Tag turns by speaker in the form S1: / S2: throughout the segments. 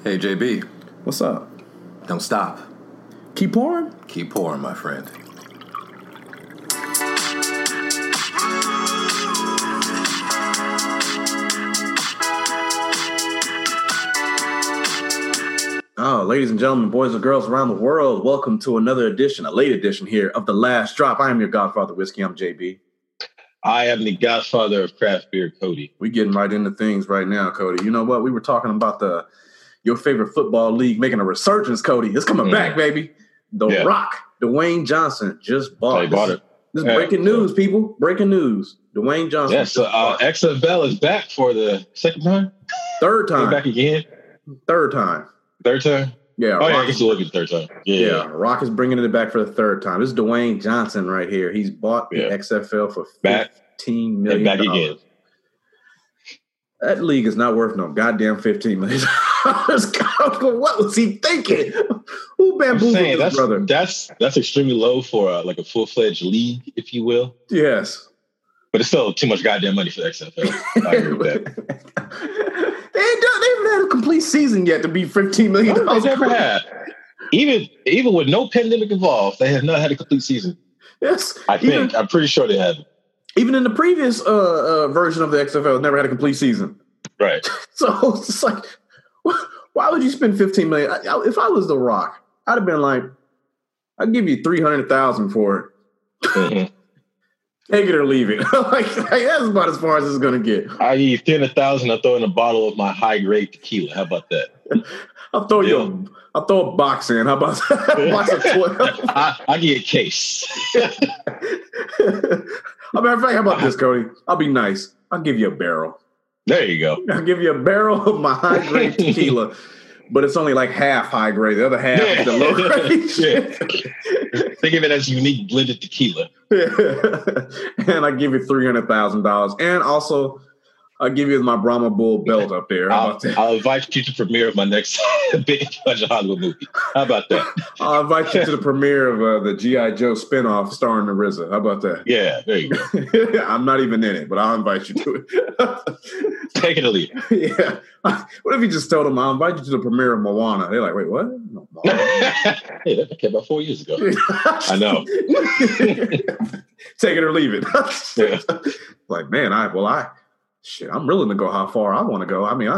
S1: Hey, JB.
S2: What's up?
S1: Don't stop.
S2: Keep pouring?
S1: Keep pouring, my friend.
S2: Oh, ladies and gentlemen, boys and girls around the world, welcome to another edition, a late edition here of The Last Drop. I am your Godfather Whiskey. I'm JB.
S3: I am the godfather of craft beer, Cody.
S2: We getting right into things right now, Cody. You know what? We were talking about your favorite football league making a resurgence, Cody. It's coming back, baby. The Rock, Dwayne Johnson, just bought it. This is breaking news, people. Breaking news. Dwayne Johnson.
S3: Yes, XFL is back for the second time?
S2: Third time.
S3: Back again?
S2: Third time.
S3: Third time?
S2: Yeah.
S3: Oh, yeah, I guess you'll look at the third time. Yeah.
S2: Rock is bringing it back for the third time. This is Dwayne Johnson right here. He's bought the XFL for $15 million.
S3: Back again.
S2: That league is not worth no goddamn $15 million. What was he thinking? Who bamboozled his brother?
S3: That's extremely low for a full-fledged league, if you will.
S2: Yes.
S3: But it's still too much goddamn money for the XFL. I agree with that.
S2: They haven't had a complete season yet to be $15 million.
S3: No, they never had. Even with no pandemic involved, they have not had a complete season.
S2: Yes.
S3: I'm pretty sure they haven't.
S2: Even in the previous version of the XFL, never had a complete season.
S3: Right.
S2: So it's just like, why would you spend $15 million? If I was The Rock, I'd have been like, I'd give you $300,000 for it.
S3: Mm-hmm.
S2: Take it or leave it. like that's about as far as it's going to get.
S3: I give you $300,000. I throw in a bottle of my high grade tequila. How about that?
S2: I'll throw a box in. How about that? A box of toy.
S3: I give you a case.
S2: Matter of fact, how about this, Cody? I'll be nice. I'll give you a barrel.
S3: There you go.
S2: I'll give you a barrel of my high grade tequila, but it's only like half high grade. The other half is the low grade.
S3: Think of it as unique blended tequila.
S2: And I give you $300,000, and also I'll give you my Brahma Bull belt up there.
S3: I'll invite you to premiere of my next big budget Hollywood movie. How about that?
S2: I'll invite you to the premiere of the G.I. Joe spinoff starring the RZA. How about that?
S3: Yeah, there you go.
S2: I'm not even in it, but I'll invite you to it.
S3: Take it or leave it.
S2: Yeah. What if you just told them, I'll invite you to the premiere of Moana? They're like, wait, what? No,
S3: hey, that came about 4 years ago. I know.
S2: Take it or leave it. Yeah. Like, man, I'm willing to go how far I want to go. I mean,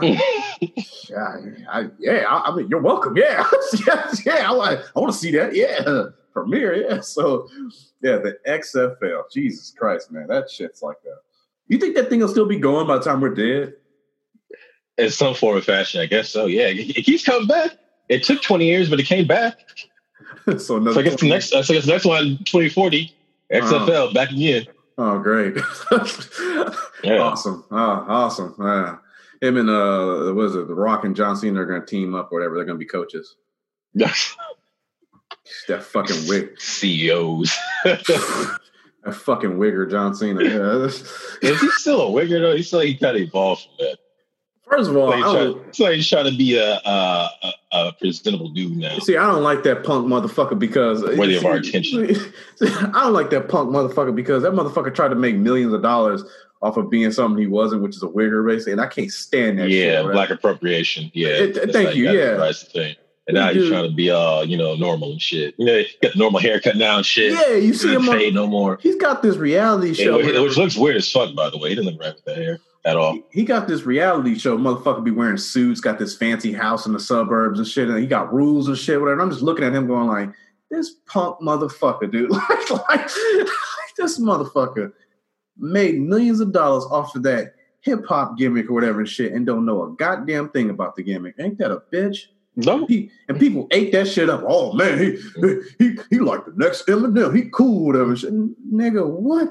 S2: I mean, you're welcome. Yeah. I want to see that. Yeah. Premiere. Yeah. So, yeah, the XFL. Jesus Christ, man. That shit's like that. You think that thing will still be going by the time we're dead?
S3: In some form or fashion, I guess so. Yeah. It keeps coming back. It took 20 years, but it came back.
S2: So
S3: I guess the next one, 2040, XFL, back again.
S2: Oh, great.
S3: Yeah.
S2: Awesome. Awesome. Him and, The Rock and John Cena are going to team up or whatever. They're going to be coaches.
S3: Yes.
S2: That fucking wig.
S3: CEOs.
S2: That fucking wigger, John Cena. Yeah.
S3: Is he still a wigger, though? He kind of evolved from that.
S2: First of all,
S3: he's trying to be a presentable dude now.
S2: See, I don't like that punk motherfucker because
S3: worthy of our attention.
S2: I don't like that punk motherfucker because that motherfucker tried to make millions of dollars off of being something he wasn't, which is a wigger, basically, and I can't stand that shit.
S3: Yeah, black appropriation. Yeah,
S2: thank you. Yeah,
S3: that's the thing. And now he's trying to be normal and shit. You know, got the normal haircut now and shit.
S2: Yeah, you see him
S3: fade no more.
S2: He's got this reality show,
S3: which looks weird as fuck, by the way. He doesn't look right with that hair at all.
S2: He got this reality show. Motherfucker be wearing suits, got this fancy house in the suburbs and shit, and he got rules and shit, whatever. And I'm just looking at him going like, this punk motherfucker, dude. like this motherfucker made millions of dollars off of that hip hop gimmick or whatever and shit, and don't know a goddamn thing about the gimmick. Ain't that a bitch?
S3: No.
S2: And people ate that shit up. Oh man, he like the next Eminem. He cool, whatever. Shit. Nigga, what?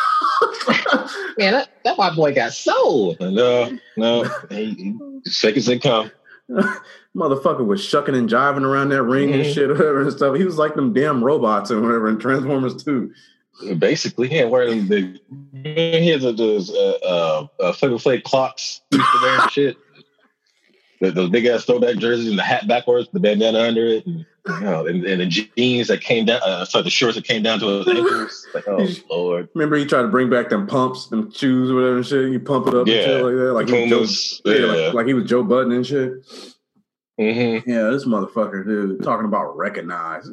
S3: Man, that white boy got soul. No, he fake as they come.
S2: Motherfucker was shucking and jiving around that ring and shit, whatever and stuff. He was like them damn robots and whatever in Transformers 2.
S3: Basically, he had wearing he has those Flavor Flav clocks he used to wear and shit. Those big ass throwback jerseys and the hat backwards, the bandana under it, and the jeans that came down, the shorts that came down to his ankles. Like, oh Lord!
S2: Remember he tried to bring back them pumps, them shoes, or whatever and shit. You pump it up and shit like that, like he was like he was Joe Budden and shit.
S3: Mm-hmm.
S2: Yeah, this motherfucker, dude, talking about recognize.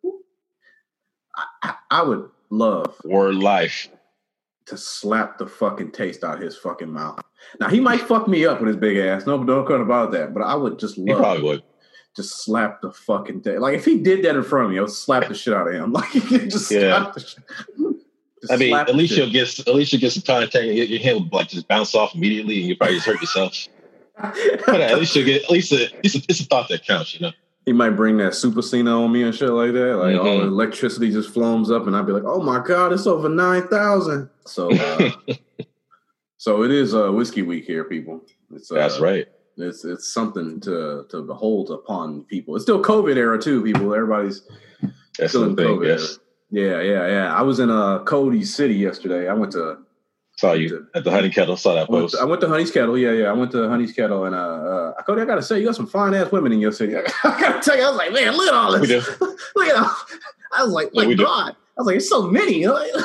S2: I would love
S3: Word life.
S2: to slap the fucking taste out of his fucking mouth. Now, he might fuck me up with his big ass. No cut about that. But I would just
S3: He
S2: love
S3: probably would.
S2: just slap the fucking taste. Like, if he did that in front of me, I would slap the shit out of him. Like, just slap the shit.
S3: I mean, at least you'll get some contact. Your hand will like just bounce off immediately, and you probably just hurt yourself. But at least you'll get it's a thought that counts, you know.
S2: He might bring that Super Cena on me and shit like that. Like all the electricity just flows up, and I'd be like, "Oh my god, it's over 9,000." So, so it is whiskey week here, people.
S3: That's right.
S2: It's something to behold upon people. It's still COVID era too, people. Everybody's still in COVID era. Yeah. I was in Cody City yesterday. I went to
S3: saw you at the Honey Kettle. Saw that post.
S2: I went to Honey's Kettle. Yeah. I went to Honey's Kettle, and Cody, I gotta say, you got some fine ass women in your city. I gotta tell you, I was like, man, look at all this. Look at all. I was like, my God. I was like, it's so many. You know?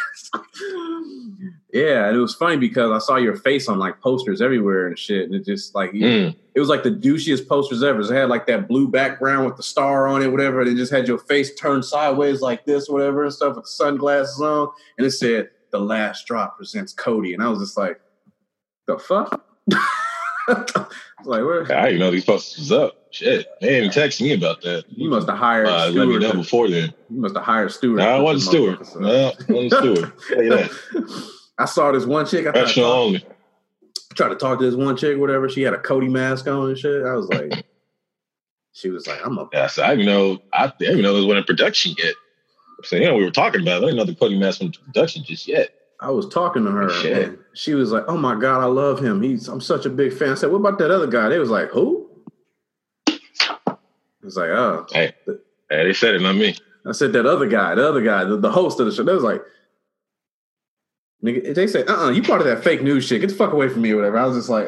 S2: Yeah, and it was funny because I saw your face on like posters everywhere and shit, and it just like it was like the douchiest posters ever. It had like that blue background with the star on it, whatever. And it just had your face turned sideways like this, whatever, and stuff with the sunglasses on, and it said "The Last Drop presents Cody," and I was just like, "The fuck." I was like, where?
S3: I didn't know these posters was up. Shit, they didn't even text me about that.
S2: You must have hired.
S3: Let me know before then.
S2: You must have hired Stewart.
S3: No, I wasn't Stewart. Tell you that.
S2: I saw this one chick. I tried to talk to this one chick, whatever. She had a Cody mask on and shit. I was like, she was like, I'm a.
S3: Yeah, so I didn't know it was one in production yet. So, we were talking about it. I didn't know the Cody mask went into production just yet.
S2: I was talking to her, and she was like, oh my God, I love him. I'm such a big fan. I said, what about that other guy? They was like, who? I was like, oh.
S3: Hey, they said it, not me.
S2: I said, that other guy, the host of the show. They was like, nigga, they said, you part of that fake news shit. Get the fuck away from me or whatever. I was just like,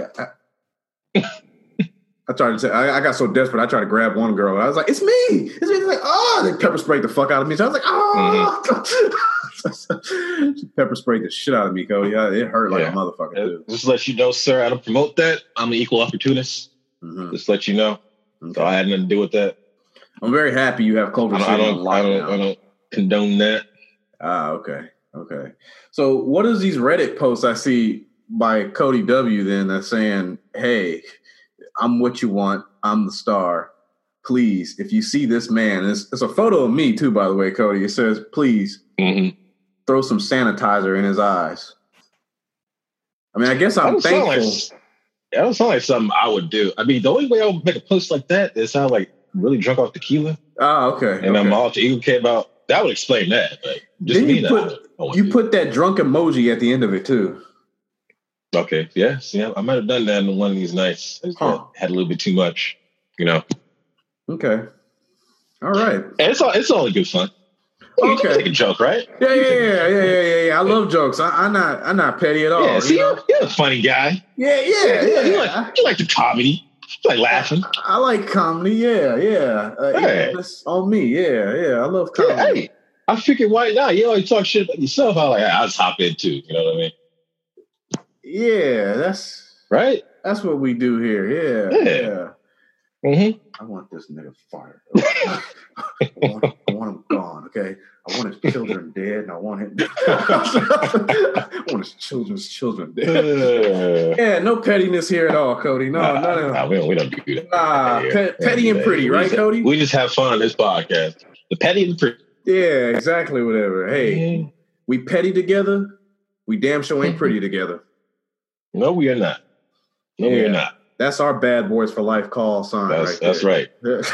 S2: I tried to say, I got so desperate. I tried to grab one girl. I was like, it's me. It's me. They're like, oh, they pepper sprayed the fuck out of me. So I was like, oh. She pepper sprayed the shit out of me, Cody. It hurt like a motherfucker, too.
S3: Just to let you know, sir, I don't promote that. I'm an equal opportunist. Just to let you know. Okay. So I had nothing to do with that.
S2: I'm very happy you have Culver City on lockdown.
S3: I don't condone that.
S2: Okay. So what is these Reddit posts I see by Cody W then that's saying, hey, I'm what you want. I'm the star. Please, if you see this man, it's a photo of me too, by the way, Cody. It says, please throw some sanitizer in his eyes. I mean, I guess I'm thankful.
S3: That don't sound like something I would do. I mean, the only way I would make a post like that is sound like really drunk off tequila.
S2: Oh, okay.
S3: And I'm all to even care about that would explain that. But just
S2: then
S3: you
S2: put that drunk emoji at the end of it too.
S3: Okay. Yeah. See, I might have done that in one of these nights. I just had a little bit too much,
S2: Okay. All right.
S3: And it's all good fun. Okay. You take a joke, right?
S2: Yeah. I love jokes. I'm not petty at all.
S3: Yeah, see, you're a funny guy.
S2: Yeah.
S3: You like the comedy. You like laughing.
S2: I like comedy. Yeah. It's on me. Yeah. I love comedy.
S3: Yeah, hey, I figured why not? You always talk shit about yourself. I'll just hop in too. You know what I mean?
S2: Yeah, that's
S3: right.
S2: That's what we do here. Yeah.
S3: Mm-hmm.
S2: I want this nigga fired. I want him gone. Okay. I want his children dead, and I want him. I want his children dead. Yeah, no pettiness here at all, Cody. No,
S3: we don't do that.
S2: Petty and pretty, right, Cody?
S3: We just have fun on this podcast. The petty and pretty.
S2: Yeah, exactly. Whatever. Hey, we petty together. We damn sure ain't pretty together.
S3: No, we are not. We are not.
S2: That's our bad boys for life call sign.
S3: That's right.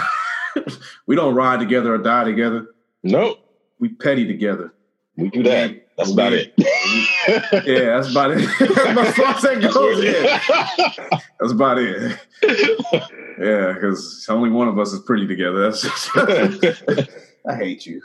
S2: We don't ride together or die together.
S3: Nope.
S2: We petty together.
S3: We do that. That's about it.
S2: Yeah, that's about it. As far as that goes, yeah. That's about it. Yeah, because only one of us is pretty together. I hate you.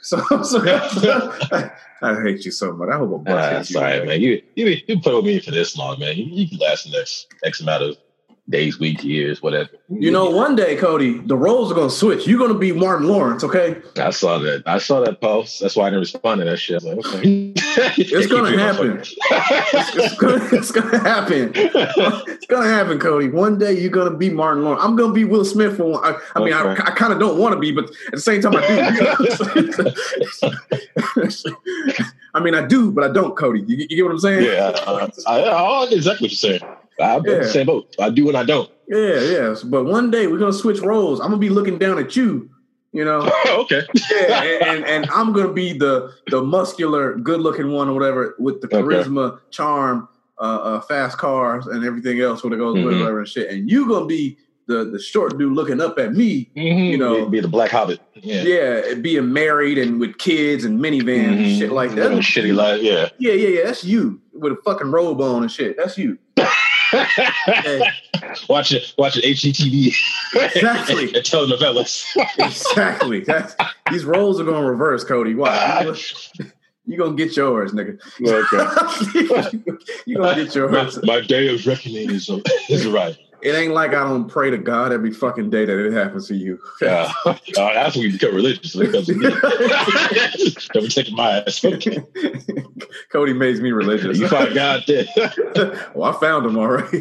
S2: I hate you so much. I hope a bunch hates you.
S3: Sorry, man. You put with me for this long, man. You can last the next X amount of days, weeks, years, whatever.
S2: You know, one day, Cody, the roles are gonna switch. You're gonna be Martin Lawrence, okay?
S3: I saw that post. That's why I didn't respond to that shit. I was like, okay.
S2: It's gonna happen. It's gonna happen. It's gonna happen, Cody. One day you're gonna be Martin Lawrence. I'm gonna be Will Smith for one. I mean, I kind of don't want to be, but at the same time, I do. I mean, I do, but I don't, Cody. You get what I'm saying?
S3: Yeah, I get exactly what you're saying. I'm in the same boat. I do and I don't.
S2: Yeah. But one day we're gonna switch roles. I'm gonna be looking down at you. You know?
S3: Okay.
S2: Yeah, and I'm gonna be the muscular, good-looking one or whatever with the charisma, charm, fast cars, and everything else when it goes with whatever and shit. And you gonna be the short dude looking up at me. You know,
S3: be the Black Hobbit.
S2: Yeah, being married and with kids and minivans and shit like that.
S3: Shitty life. Yeah.
S2: Yeah. That's you with a fucking robe on and shit. That's you. Hey.
S3: Watching HGTV.
S2: Exactly.
S3: And telenovelas.
S2: Exactly. These roles are going to reverse, Cody. Why? You're going to get yours, nigga.
S3: Okay.
S2: You're going to get yours.
S3: My day of reckoning is right.
S2: It ain't like I don't pray to God every fucking day that it happens to you.
S3: Yeah. That's when you become religious. Because never taking my ass.
S2: Cody makes me religious.
S3: You find God dead.
S2: Well, I found him already.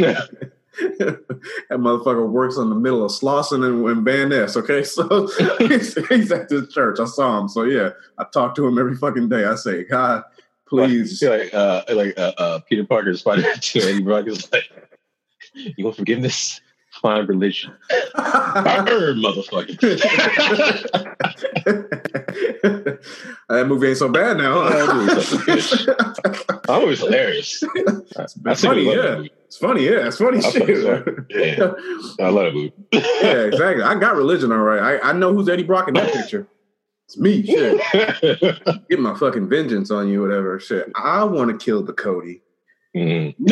S2: That motherfucker works in the middle of Slauson and Van Ness, okay? So he's at this church. I saw him. So yeah, I talk to him every fucking day. I say, God, please.
S3: Like Peter Parker, Spider-Man 2, Eddie Brock is like, you want forgiveness? Find religion. Motherfucker. That
S2: movie ain't so bad now.
S3: That movie's hilarious.
S2: It's funny, yeah. It's funny, yeah. It's funny shit.
S3: Yeah. I love that movie.
S2: Yeah, exactly. I got religion, all right. I know who's Eddie Brock in that picture. It's me, shit. Get my fucking vengeance on you, whatever. Shit. I want to kill the Cody. Mm-hmm.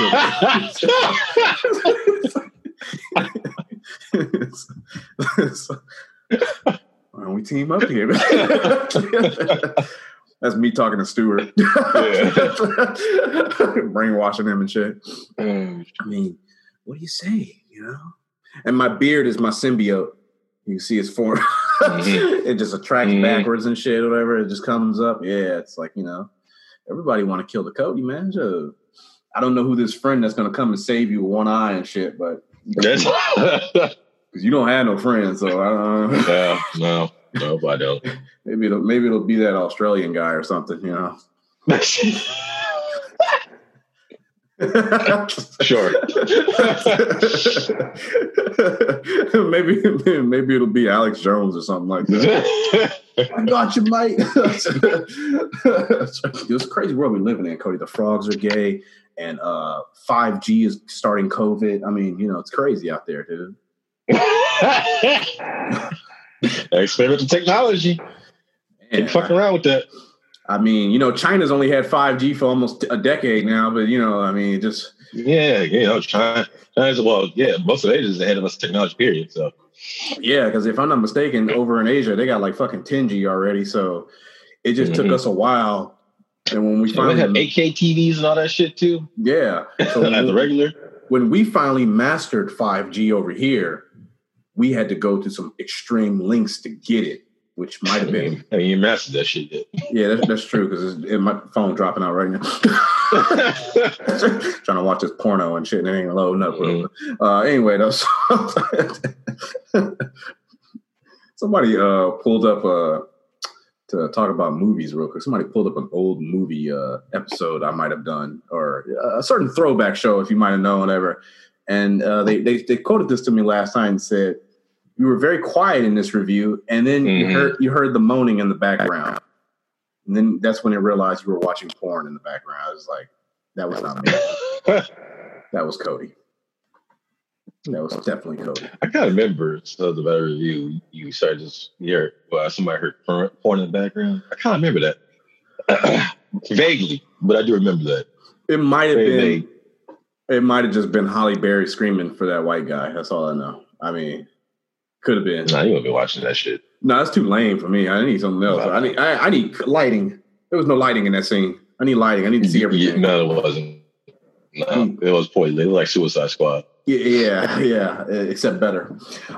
S2: Why don't we team up here? That's me talking to Stewart. Brainwashing him and shit. I mean, what do you say, you know? And my beard is my symbiote. You can see its form. It just attracts backwards and shit, or whatever. It just comes up. Yeah, it's like, you know, everybody want to kill the Cody, man. I don't know who this friend that's going to come and save you with one eye and shit, but because you don't have no friends, so I don't know.
S3: No, I don't.
S2: Maybe it'll be that Australian guy or something, you know.
S3: Sure.
S2: maybe it'll be Alex Jones or something like that. I got you, mate. It's a crazy world we're living in, Cody. The frogs are gay, and 5G is starting COVID. I mean, you know, it's crazy out there, dude.
S3: Experimental technology. Can't fuck around with that.
S2: I mean, you know, China's only had 5G for almost a decade now, but, you know, I mean, just...
S3: Yeah, you know, China's, most of Asia is ahead of us technology, period, so...
S2: Yeah, because if I'm not mistaken, over in Asia, they got like fucking 10G already, so it just took us a while. And when we finally...
S3: They have 8K TVs and all that shit, too?
S2: Yeah. So
S3: As the regular?
S2: When we finally mastered 5G over here, we had to go to some extreme lengths to get it, which might have been...
S3: I mean, you mastered that shit yet.
S2: Yeah, that's true, because my phone dropping out right now. Trying to watch this porno and shit, and it ain't loading up. Anyway, though, somebody pulled up to talk about movies real quick. Somebody pulled up an old movie episode I might have done, or a certain throwback show, if you might have known, whatever. And they quoted this to me last night and said, "You were very quiet in this review, and then you heard the moaning in the background." And then that's when I realized you were watching porn in the background. I was like, that was not me. That was Cody. That was definitely Cody.
S3: I kind of remember the better review. You started to hear somebody heard porn in the background. I kind of remember that. Vaguely, but I do remember that.
S2: It might have been. It might have just been Halle Berry screaming for that white guy. That's all I know. I mean, could have been.
S3: Nah, you won't be watching that shit.
S2: No, that's too lame for me. I need something else. I need lighting. There was no lighting in that scene. I need lighting. I need to see everything.
S3: No, it wasn't. No, it was poison. It was like Suicide Squad.
S2: Yeah, except better.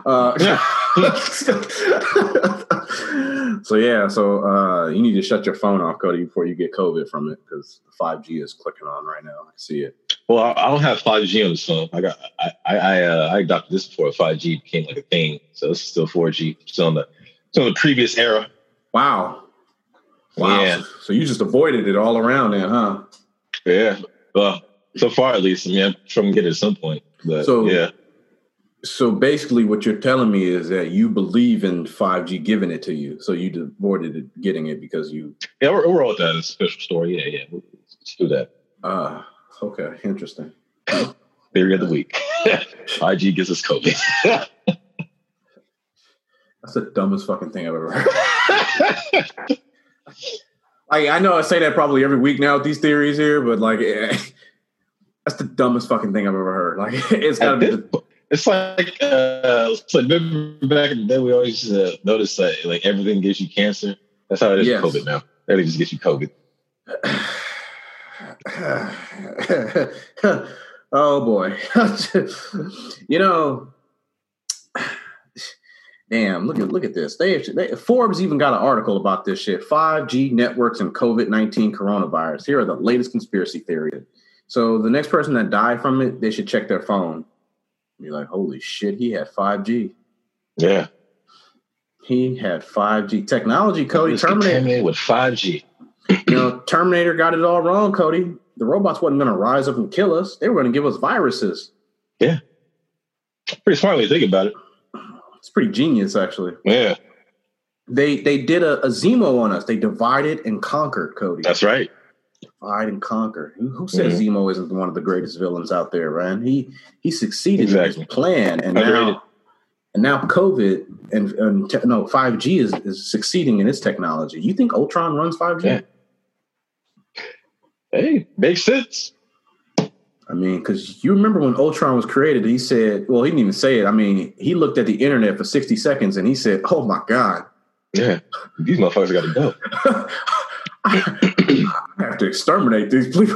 S2: So you need to shut your phone off, Cody, before you get COVID from it, because the 5G is clicking on right now. I can see it.
S3: Well, I don't have 5G on this phone. I adopted this before 5G became like a thing, so it's still 4G, still in the previous era.
S2: Wow.
S3: Yeah.
S2: So you just avoided it all around then, huh?
S3: Yeah. Well, so far at least. I mean, I'm trying to get it at some point. But yeah.
S2: So basically what you're telling me is that you believe in 5G giving it to you. So you avoided it, getting it because you...
S3: Yeah, we're all with that. It's a special story. Yeah. Let's do that.
S2: Okay. Interesting.
S3: Theory of the week. 5G gives us COVID.
S2: That's the dumbest fucking thing I've ever heard. I know I say that probably every week now with these theories here, but like... That's the dumbest fucking thing I've ever heard. Like, it's gotta be...
S3: It's like remember back in the day, we always noticed that like everything gives you cancer. That's how it is with COVID now. Everything just gives you COVID.
S2: Oh boy. Damn, look at this. Forbes even got an article about this shit. 5G networks and COVID-19 coronavirus. Here are the latest conspiracy theories. So the next person that died from it, they should check their phone. Be like, holy shit, he had 5G.
S3: Yeah.
S2: He had 5G. Technology, Cody. Terminator
S3: with 5G.
S2: Terminator got it all wrong, Cody. The robots wasn't going to rise up and kill us. They were going to give us viruses.
S3: Yeah. Pretty smart when you think about it.
S2: It's pretty genius, actually.
S3: Yeah.
S2: They did a Zemo on us. They divided and conquered, Cody.
S3: That's right.
S2: Divide and conquer. Who says Zemo isn't one of the greatest villains out there, man? He succeeded in his plan, and now COVID and 5G is succeeding in its technology. You think Ultron runs 5G?
S3: Yeah. Hey, makes sense.
S2: I mean, because you remember when Ultron was created, he said, well, he didn't even say it. I mean, he looked at the internet for 60 seconds and he said, oh my God.
S3: Yeah, these motherfuckers got to go.
S2: I have to exterminate these people.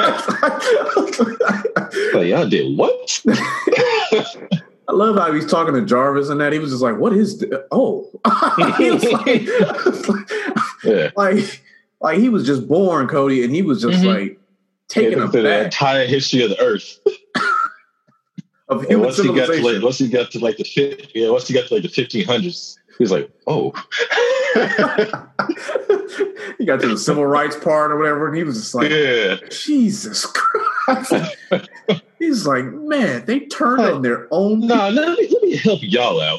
S3: Like, y'all did what?
S2: I love how he's talking to Jarvis and that. He was just like, what is this? Oh. He was like he was just born, Cody, and he was just like taking a
S3: the entire history of the earth.
S2: Of human civilization.
S3: Once he got to like the 1500s, he was like, oh.
S2: He got to the civil rights part or whatever, and he was just like, Jesus Christ. He's like, man, they turned on their own.
S3: No, let me help y'all out.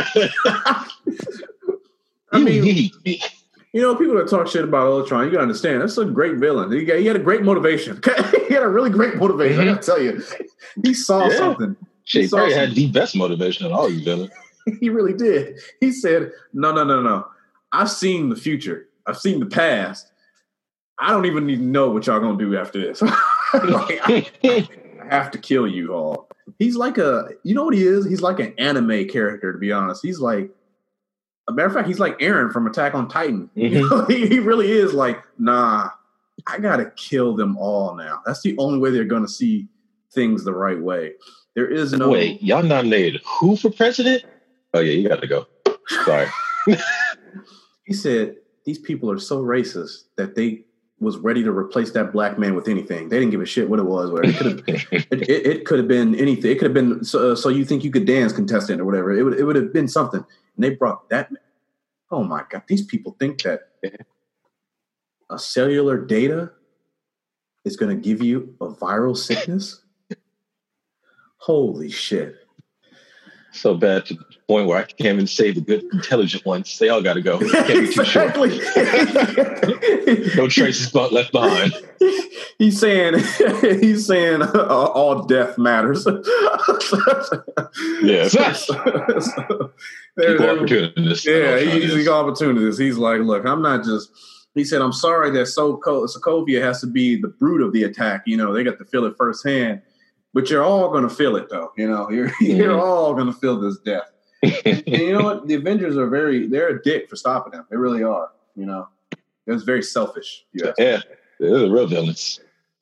S2: I mean, people that talk shit about Ultron, you gotta understand, that's a great villain. He had a great motivation. He had a really great motivation, I gotta tell you. He saw something.
S3: He probably had the best motivation of all you villains.
S2: He really did. He said, no. I've seen the future. I've seen the past. I don't even need to know what y'all gonna do after this. I have to kill you all. He's like you know what he is? He's like an anime character, to be honest. He's like, a matter of fact, he's like Eren from Attack on Titan. He really is like, nah, I gotta kill them all now. That's the only way they're gonna see things the right way. There is no...
S3: Wait, y'all nominated who for president? Oh yeah, you gotta go. Sorry.
S2: He said, these people are so racist that they was ready to replace that black man with anything. They didn't give a shit what it was. It could have been anything. It could have been so you think you could dance contestant or whatever. It would have been something. And they brought that. Oh my God! These people think that a cellular data is going to give you a viral sickness. Holy shit!
S3: So bad to the point where I can't even say the good, intelligent ones. They all got to go. Can't be too short. No traces left behind.
S2: He's saying all death matters.
S3: Yes.
S2: Equal
S3: opportunities.
S2: Yeah, he's equal opportunities. He's like, look, I'm not just. He said, I'm sorry that Sokovia has to be the brute of the attack. You know, they got to feel it firsthand. But you're all going to feel it, though. You know, you're all going to feel this death. And you know what? The Avengers they're a dick for stopping them. They really are. You know, it was very selfish.
S3: Yeah, they're the real villains.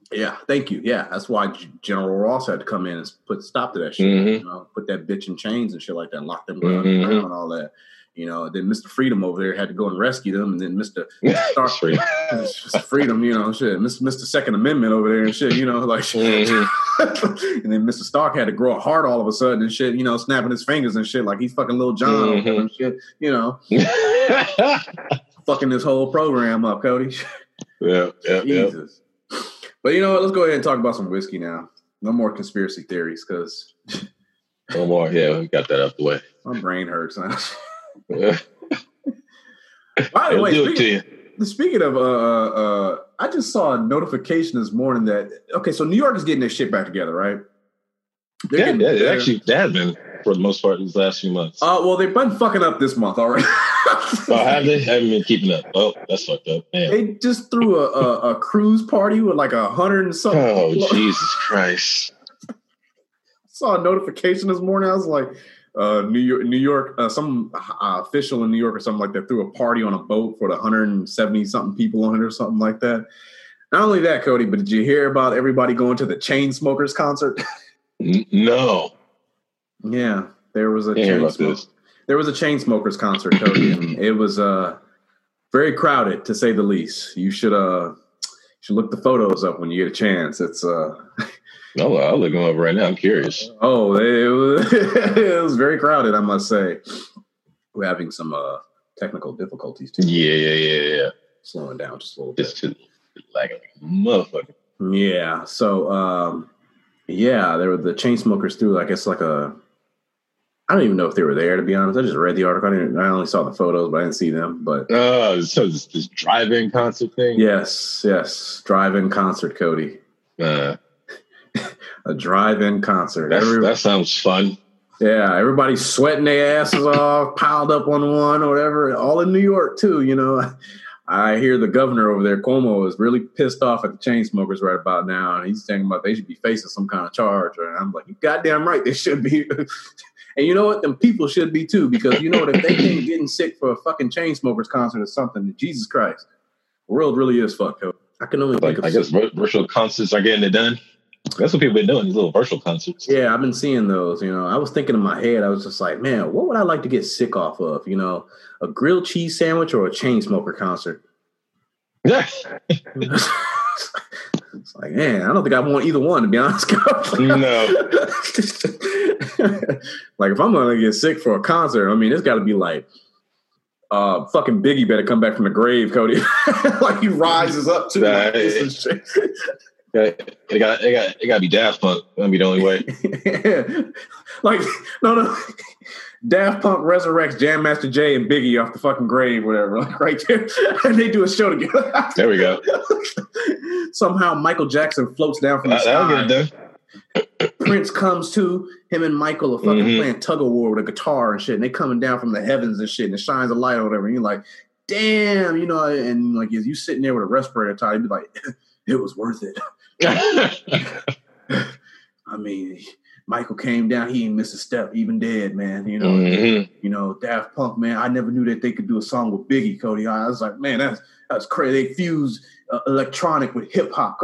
S2: Yeah, thank you. Yeah, that's why General Ross had to come in and put stop to that shit.
S3: Mm-hmm.
S2: You know, put that bitch in chains and shit like that, and lock them
S3: Mm-hmm.
S2: underground and all that. You know, then Mr. Freedom over there had to go and rescue them, and then Mr. Stark, Mr. Freedom, you know, shit, Mr. Second Amendment over there and shit, you know, like,
S3: Mm-hmm.
S2: and then Mr. Stark had to grow a heart all of a sudden and shit, you know, snapping his fingers and shit like he's fucking Lil Jon over there and shit, you know, fucking this whole program up, Cody.
S3: Yeah.
S2: Jesus. But you know what? Let's go ahead and talk about some whiskey now. No more conspiracy theories because
S3: No more. Yeah, we got that out the way.
S2: my brain hurts now.
S3: Yeah.
S2: By the way,
S3: you.
S2: speaking of, I just saw a notification this morning that so New York is getting their shit back together, right?
S3: It actually has been for the most part these last few months.
S2: Well, they've been fucking up this month already.
S3: Have they? Haven't been keeping up. Oh, that's fucked up. Man.
S2: They just threw a cruise party with like 100 and something.
S3: Oh,
S2: people.
S3: Jesus Christ.
S2: I saw a notification this morning. I was like, New York, some official in New York or something like that threw a party on a boat for the 170 something people on it or something like that. Not only that, Cody, but did you hear about everybody going to the Chainsmokers concert?
S3: No.
S2: Yeah, there was a Chainsmokers concert, Cody, and it was very crowded to say the least. You should look the photos up when you get a chance. It's
S3: No, I'll look them up right now. I'm curious.
S2: Oh, it was very crowded, I must say. We're having some technical difficulties too.
S3: Yeah.
S2: Slowing down just a little bit.
S3: Just lagging like a motherfucker.
S2: Yeah. So, there were the Chainsmokers through. I guess I don't even know if they were there, to be honest. I just read the article. I only saw the photos, but I didn't see them. But
S3: so this drive-in concert thing.
S2: Yes, drive-in concert, Cody. A drive-in concert.
S3: That sounds fun.
S2: Yeah, everybody's sweating their asses off, piled up on one or whatever. All in New York too, you know. I hear the governor over there, Cuomo, is really pissed off at the Chainsmokers right about now, and he's thinking about they should be facing some kind of charge. And I'm like, you goddamn right, they should be. And you know what? Them people should be too, because you know what? If they ain't getting sick for a fucking Chainsmokers concert or something, Jesus Christ, the world really is fucked up. I can only think of.
S3: I guess virtual concerts are getting it done. That's what people been doing, these little virtual concerts.
S2: Yeah, I've been seeing those. You know, I was thinking in my head, I was just like, man, what would I like to get sick off of? You know, a grilled cheese sandwich or a Chainsmoker concert?
S3: Yeah.
S2: It's like, man, I don't think I want either one, to be honest.
S3: No.
S2: Like, if I'm going to get sick for a concert, I mean, it's got to be like, fucking Biggie better come back from the grave, Cody. Like, he rises up to shit.
S3: It got to be Daft Punk. That'll be the only way.
S2: Yeah. Like, no. Daft Punk resurrects Jam Master Jay and Biggie off the fucking grave, whatever, like right there, and they do a show together.
S3: There we go.
S2: Somehow Michael Jackson floats down from the sky.
S3: That'll get it done.
S2: Prince comes to, him and Michael are fucking playing tug of war with a guitar and shit, and they coming down from the heavens and shit, and it shines a light or whatever. And you're like, damn, you know, and like as you sitting there with a respirator tied, you'd be like, it was worth it. I mean, Michael came down, he ain't missed a step, even dead, man. You know, you know, Daft Punk, man. I never knew that they could do a song with Biggie, Cody. I was like, man, that's crazy. They fused electronic with hip hop.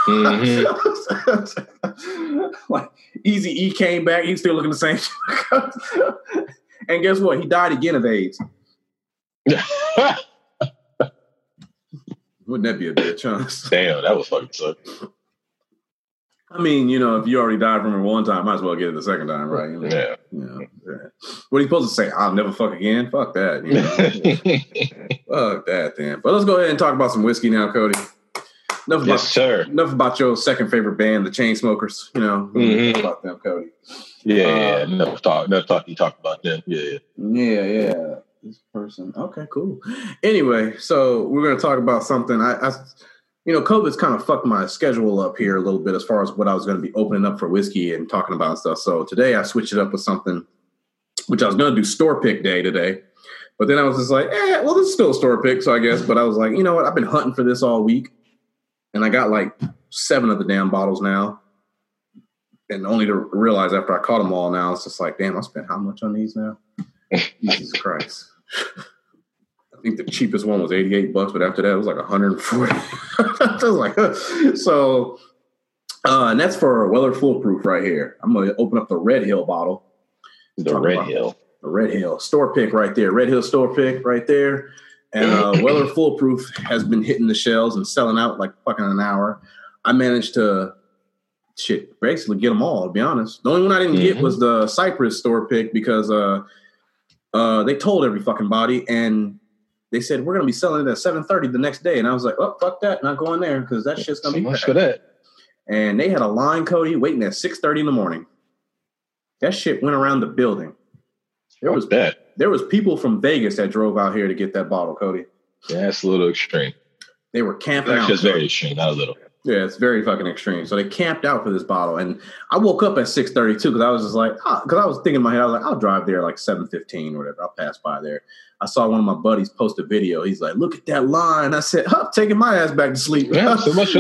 S2: Like Eazy-E came back, he's still looking the same. And guess what? He died again of AIDS. Wouldn't that be a bitch, huh?
S3: Damn, that was fucking suck.
S2: I mean, you know, if you already died from it one time, might as well get it the second time, right? You know,
S3: Yeah.
S2: You know, yeah. What are you supposed to say? I'll never fuck again? Fuck that. You know? Fuck that, then. But let's go ahead and talk about some whiskey now, Cody. Enough about your second favorite band, the Chainsmokers. You know, about them, Cody.
S3: Yeah. Enough talk. You talk about them. Yeah.
S2: This person. Okay, cool. Anyway, so we're going to talk about something. I you know, COVID's kind of fucked my schedule up here a little bit as far as what I was going to be opening up for whiskey and talking about and stuff. So today I switched it up with something, which I was going to do store pick day today. But then I was just like, well, this is still a store pick, so I guess. But I was like, you know what? I've been hunting for this all week. And I got like 7 of the damn bottles now. And only to realize after I caught them all now, it's just like, damn, I spent how much on these now? Jesus Christ. I think the cheapest one was $88, but after that it was like $140. I was like, so And that's for Weller Foolproof right here. I'm going to open up the Red Hill bottle.
S3: The Red Hill.
S2: The Red Hill store pick right there. Red Hill store pick right there. And Weller Foolproof has been hitting the shelves and selling out like fucking an hour. I managed to basically get them all, to be honest. The only one I didn't get was the Cypress store pick because they told every fucking body and they said, we're going to be selling it at 7:30 the next day. And I was like, oh, fuck that. Not going there because that shit's going to be
S3: much for that.
S2: And they had a line, Cody, waiting at 6:30 in the morning. That shit went around the building. There was people from Vegas that drove out here to get that bottle, Cody.
S3: Yeah, it's a little extreme.
S2: They were camping out.
S3: It's very extreme, not a little.
S2: Yeah, it's very fucking extreme. So they camped out for this bottle. And I woke up at 6:30 too because I was just like, because I was thinking in my head, I was like, I'll drive there like 7:15 or whatever. I'll pass by there. I saw one of my buddies post a video. He's like, look at that line. I said, I'm taking my ass back to sleep.
S3: Yeah, so much for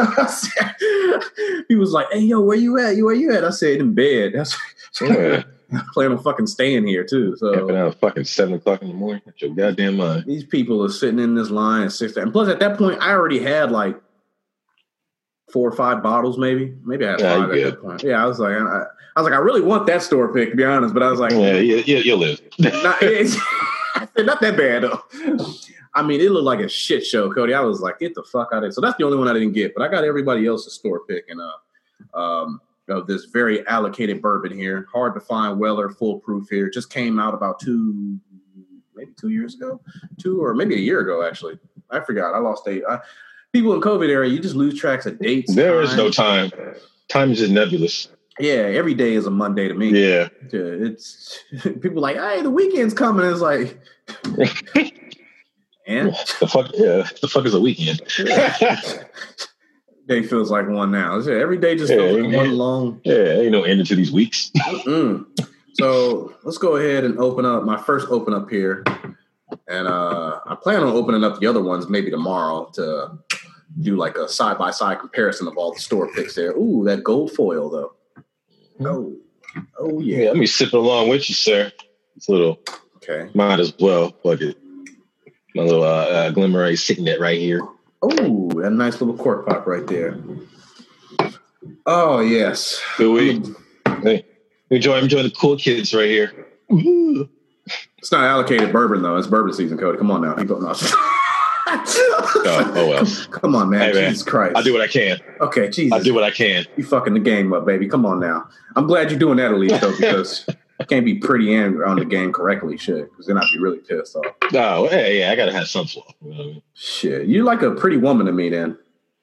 S3: that.
S2: He was like, hey, yo, where you at? Where you at? I said, in bed. I plan on fucking staying here too. So
S3: camping out fucking 7 o'clock in the morning. That's your goddamn mind.
S2: These people are sitting in this line at 6:30. And plus, at that point, I already had like 4 or 5 bottles, maybe. Maybe I had 5 at that point. Yeah, I was like, I really want that store pick, to be honest. But I was like,
S3: you'll live.
S2: Not that bad though. I mean, it looked like a shit show, Cody. I was like, get the fuck out of here. So that's the only one I didn't get. But I got everybody else's store pick and this very allocated bourbon here. Hard to find Weller Foolproof here. Just came out about 2 years ago, 2 or maybe a year ago. Actually, I forgot. I lost date. People in COVID era, you just lose tracks of dates.
S3: There is no time. Time is just nebulous.
S2: Yeah, every day is a Monday to me.
S3: Yeah.
S2: It's people like, hey, the weekend's coming. It's like, and
S3: the fuck is a weekend?
S2: Day feels like one now. Every day just feels like one long.
S3: Yeah, ain't no end to these weeks.
S2: So let's go ahead and open up my first open up here. And I plan on opening up the other ones maybe tomorrow to do like a side-by-side comparison of all the store picks there. Ooh, that gold foil, though. Oh yeah.
S3: Let me sip it along with you, sir. It's a little. Okay. Might as well. Fuck it. My little Glimmer Signet right here.
S2: Oh, that nice little cork pop right there. Oh, yes.
S3: Hey, enjoy the cool kids right here.
S2: It's not allocated bourbon, though. It's bourbon season, Cody. Come on now.
S3: Oh well.
S2: Come on, man. Hey, Jesus Christ.
S3: I'll do what I can.
S2: Okay, Jesus.
S3: I'll do what I can.
S2: You fucking the game up, baby. Come on now. I'm glad you're doing that at least, though, because I can't be pretty and on the game correctly, shit. Because then I'd be really pissed off.
S3: No, hey, I gotta have some flaw. You know what I mean?
S2: Shit, you're like a pretty woman to me, then.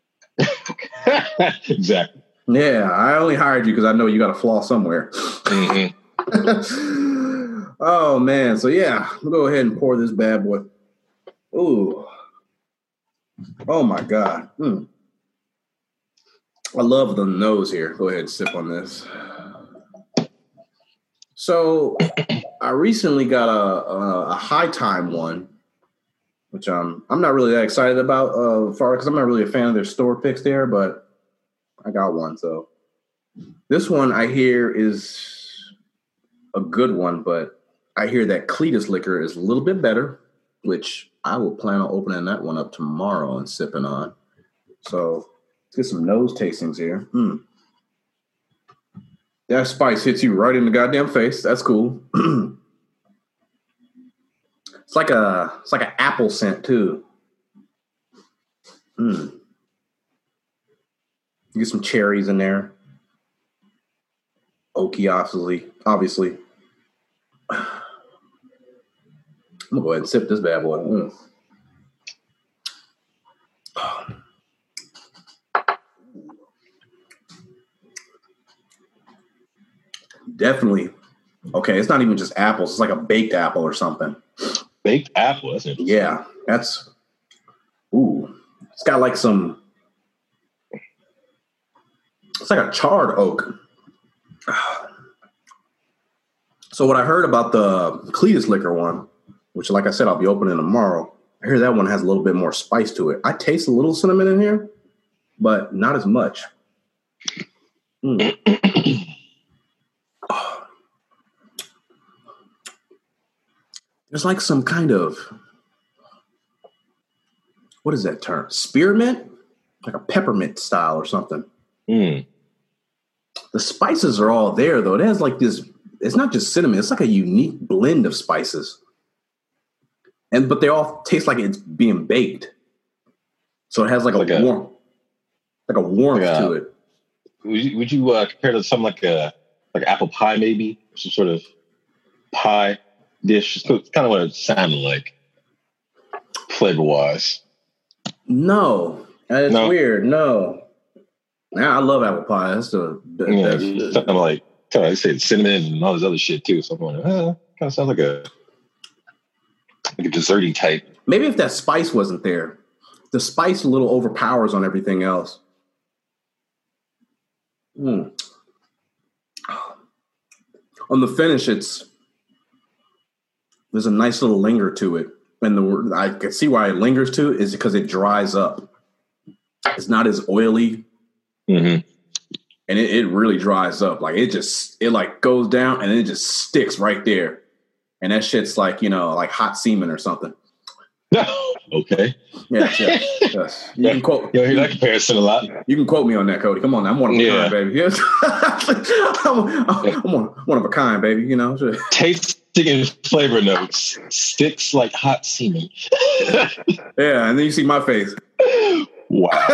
S3: Exactly.
S2: Yeah, I only hired you because I know you got a flaw somewhere. Oh man, so yeah, we'll go ahead and pour this bad boy. Ooh. Oh my God. I love the nose here. Go ahead and sip on this. So I recently got a High Time one, which I'm not really that excited about because I'm not really a fan of their store picks there, but I got one. So this one I hear is a good one, but I hear that Cletus liquor is a little bit better, which I will plan on opening that one up tomorrow and sipping on. So let's get some nose tastings here. That spice hits you right in the goddamn face. That's cool. It's like an apple scent too. You get some cherries in there. Oaky, obviously. I'm gonna go ahead and sip this bad boy. Definitely. Okay, it's not even just apples. It's like a baked apple or something.
S3: Baked apple? That's interesting.
S2: Yeah, that's... Ooh. It's got like some... It's like a charred oak. So what I heard about the Cletus liquor one, which like I said, I'll be opening tomorrow, I hear that one has a little bit more spice to it. I taste a little cinnamon in here, but not as much. There's like some kind of, what is that term? Spearmint? Like a peppermint style or something.
S3: Mm.
S2: The spices are all there, though. It has like this. It's not just cinnamon. It's like a unique blend of spices, but they all taste like it's being baked. So it has like a warmth to it.
S3: Would you compare it to something like apple pie, maybe some sort of pie dish? It's kind of what it sounded like, flavor wise.
S2: No, it's weird. No. Now I love apple pie. That's
S3: something like I said, cinnamon and all this other shit too. So I'm going, kind of sounds like a desserty type.
S2: Maybe if that spice wasn't there, the spice a little overpowers on everything else. On the finish, there's a nice little linger to it, and I can see why it lingers to it is because it dries up. It's not as oily.
S3: Mm-hmm.
S2: And it really dries up. Like it like goes down and it just sticks right there. And that shit's like, like hot semen or something.
S3: Okay.
S2: Yes. You can quote.
S3: You hear that comparison a lot.
S2: You can quote me on that, Cody. Come on, I'm one of a kind, baby. Yes. I'm one of a kind, baby.
S3: Tasting and flavor notes. Sticks like hot semen.
S2: Yeah, and then you see my face.
S3: Wow.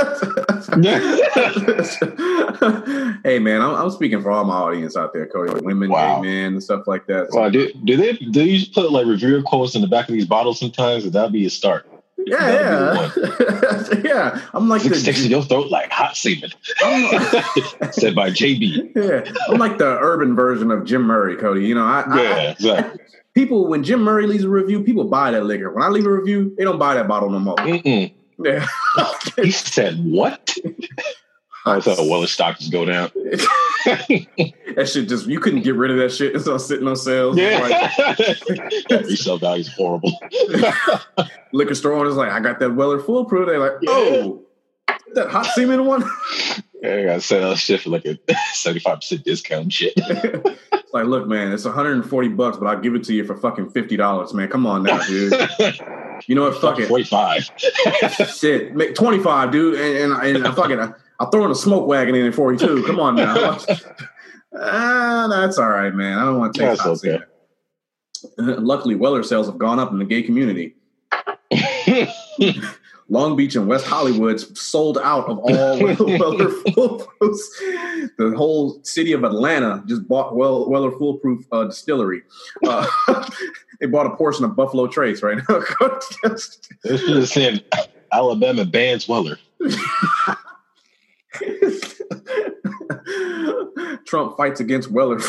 S2: Hey man, I'm speaking for all my audience out there, Cody. Like women, gay men, and stuff like that.
S3: Wow, do you put like reviewer quotes in the back of these bottles sometimes? Would that be a start?
S2: Yeah. Yeah. I'm like
S3: sticks in your throat like hot semen. Said by JB.
S2: Yeah. I'm like the urban version of Jim Murray, Cody.
S3: Exactly.
S2: People, when Jim Murray leaves a review, people buy that liquor. When I leave a review, they don't buy that bottle no more.
S3: Mm-mm.
S2: Yeah.
S3: He said what? I thought Weller stock just go down.
S2: That shit you couldn't get rid of that shit. It's all sitting on sales.
S3: Yeah. Resale value is horrible.
S2: Liquor store owners like, I got that Weller Foolproof. They're like, that hot semen one?
S3: Yeah, I gotta sell shit for like a 75% discount shit.
S2: It's like, look, man, it's $140, but I'll give it to you for fucking $50, man. Come on now, dude. You know what? Fuck it.
S3: 45.
S2: Shit, make 25, dude, and I fuck it. I'll throw in a smoke wagon in for you too. Come on now. That's all right, man. I don't want to take hot semen. Luckily, Weller sales have gone up in the gay community. Long Beach and West Hollywood sold out of all Weller Foolproofs. The whole city of Atlanta just bought Weller Foolproof distillery. They bought a portion of Buffalo Trace right now.
S3: This is saying Alabama bans Weller.
S2: Trump fights against Weller.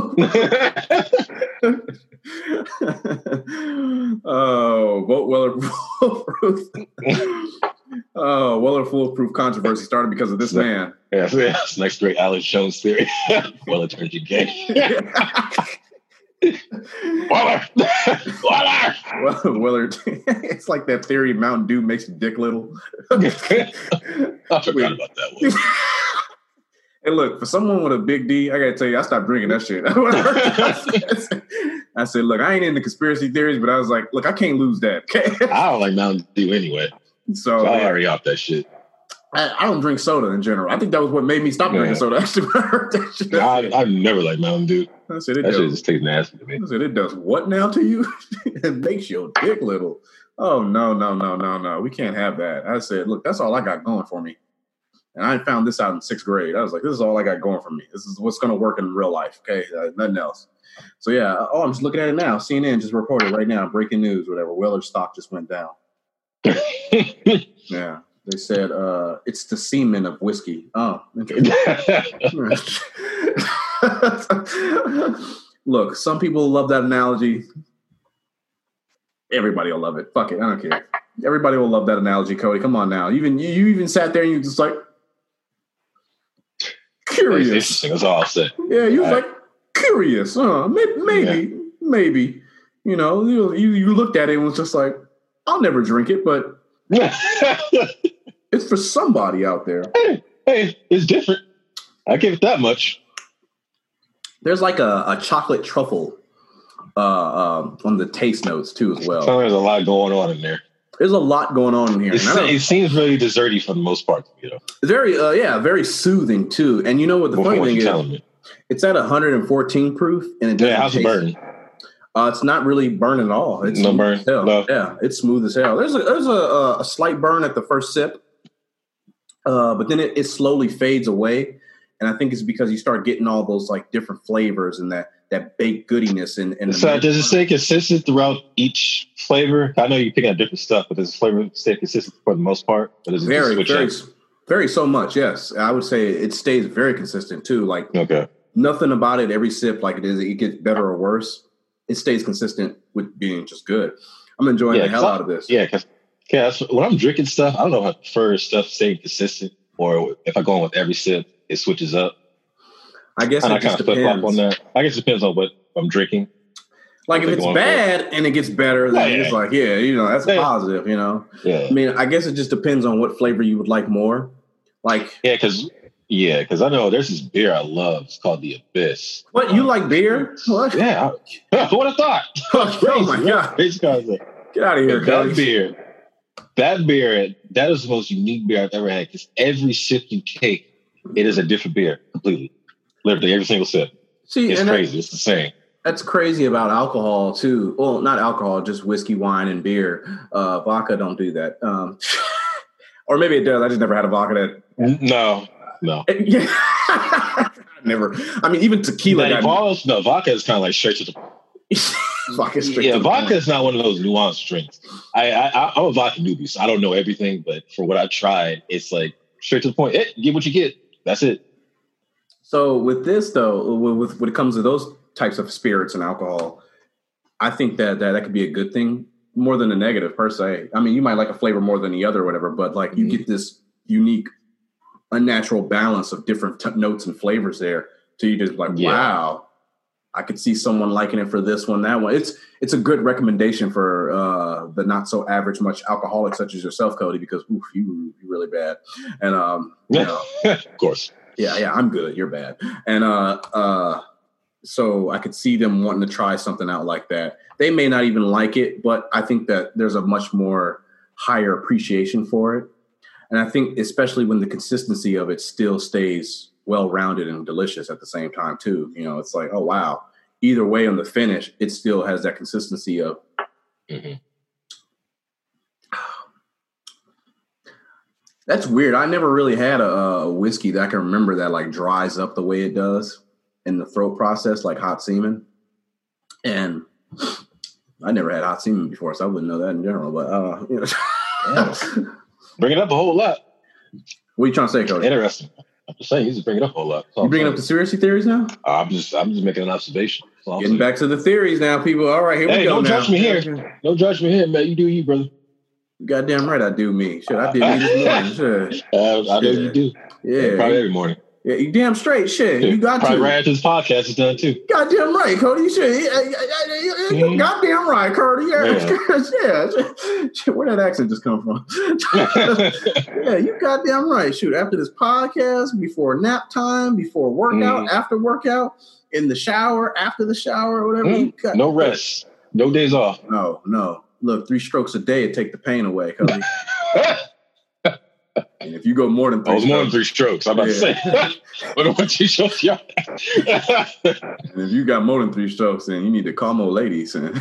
S2: Oh, vote Weller Foolproof. Oh, Weller Foolproof controversy started because of this man.
S3: Yeah, it's next great Alex Jones theory. Weller turned you gay. Weller. It's
S2: like that theory Mountain Dew makes your dick little.
S3: I forgot about that one.
S2: Hey, look, for someone with a big D, I gotta tell you, I stopped drinking that shit. I said, look, I ain't into conspiracy theories, but I was like, look, I can't lose that.
S3: I don't like Mountain Dew anyway. So I already off that shit.
S2: I don't drink soda in general. I think that was what made me stop drinking soda. Actually, when I heard that shit.
S3: I've never liked Mountain Dew.
S2: I said,
S3: that shit just tastes nasty to me.
S2: I said, it does what now to you? It makes your dick little. Oh, no. We can't have that. I said, look, that's all I got going for me. And I found this out in 6th grade. I was like, this is all I got going for me. This is what's going to work in real life. Okay, nothing else. So, yeah. Oh, I'm just looking at it now. CNN just reported right now, breaking news, whatever. Weller's stock just went down. Yeah. They said it's the semen of whiskey. Oh, interesting. Look, some people love that analogy. Everybody will love it. Fuck it. I don't care. Everybody will love that analogy, Cody. Come on now. You even sat there and you just like curious.
S3: It's interesting. That's all I'll say.
S2: Yeah, you was like curious. Maybe. You know, you looked at it and was just like, I'll never drink it, but it's for somebody out there.
S3: Hey, it's different. I give it that much.
S2: There's like a chocolate truffle on the taste notes too as well.
S3: So there's a lot going on in there.
S2: There's a lot going on in here.
S3: It seems really desserty for the most part, you know.
S2: Very, very soothing too. And you know what the funny thing is? It's at 114 proof, and it
S3: how's it burn?
S2: It's not really burning at all. It's
S3: no burn. No.
S2: Yeah, it's smooth as hell. There's a slight burn at the first sip, but then it slowly fades away. And I think it's because you start getting all those like different flavors and that baked goodiness.
S3: So does it stay consistent throughout each flavor? I know you're picking out different stuff, but does the flavor stay consistent for the most part? Or does it
S2: very so much. Yes, I would say it stays very consistent too. Like nothing about it. Every sip, like it gets better or worse. It stays consistent with being just good. I'm enjoying the hell out of this.
S3: Yeah, because when I'm drinking stuff, I don't know if I prefer stuff staying consistent or if I go on with every sip, it switches up.
S2: I guess it just depends.
S3: On that. I guess it depends on what I'm drinking.
S2: Like if it's bad and it gets better, then it's like, that's positive, you know?
S3: Yeah.
S2: I mean, I guess it just depends on what flavor you would like more. Like,
S3: because I know there's this beer I love. It's called The Abyss.
S2: What, you like beer? What?
S3: Yeah. What I thought.
S2: Oh my God. Get out of here,
S3: That beer, that is the most unique beer I've ever had because every sip you take, it is a different beer completely. Literally every single sip. See, it's crazy. It's the same.
S2: That's crazy about alcohol too. Well, not alcohol, just whiskey, wine, and beer. Vodka don't do that. Or maybe it does. I just never had a vodka that.
S3: No.
S2: Yeah. Never. I mean, even tequila.
S3: Vodka is kind of like straight to the. Vodka is not one of those nuanced drinks. I'm a vodka newbie, so I don't know everything. But for what I tried, it's like straight to the point. Get what you get. That's it.
S2: So with this, though, when it comes to those types of spirits and alcohol, I think that could be a good thing more than a negative per se. I mean, you might like a flavor more than the other or whatever, but like you get this unique, unnatural balance of different notes and flavors there. So you just like, wow, I could see someone liking it for this one, that one. It's a good recommendation for the not so average much alcoholic such as yourself, Cody, because you're really bad. And
S3: of course.
S2: Yeah, I'm good. You're bad. And so I could see them wanting to try something out like that. They may not even like it, but I think that there's a much more higher appreciation for it. And I think especially when the consistency of it still stays well-rounded and delicious at the same time too. You know, it's like, oh, wow. Either way on the finish, it still has that consistency of. Mm-hmm. That's weird. I never really had a whiskey that I can remember that like dries up the way it does in the throat process, like hot semen. And I never had hot semen before, so I wouldn't know that in general. But
S3: bring it up a whole lot.
S2: What are you trying to say, Cody?
S3: Interesting. I'm just saying, you just bring it up a whole lot.
S2: You bringing up conspiracy theories now?
S3: I'm just making an observation.
S2: Getting back to the theories now, people. All right, here we go.
S3: Don't judge me here. Don't judge me here, man. You do you, brother.
S2: Goddamn right, I do me. Shit, I did me this morning. Shit.
S3: I know you do.
S2: Yeah,
S3: probably every morning.
S2: Yeah, you damn straight. Shit, you got
S3: probably right after this podcast is done too.
S2: Goddamn right, Cody. Shit, you goddamn right, Cody. Yeah. Shit, where that accent just come from? Yeah, you goddamn right. Shoot, after this podcast, before nap time, before workout, after workout, in the shower, after the shower, whatever.
S3: No rest, no days off.
S2: No. Look, 3 strokes a day to take the pain away, Cody. And if you go more than 3 strokes.
S3: More than 3 strokes, I'm about to say. But what 2 strokes, yeah.
S2: And if you got more than 3 strokes, then you need to call more ladies. Because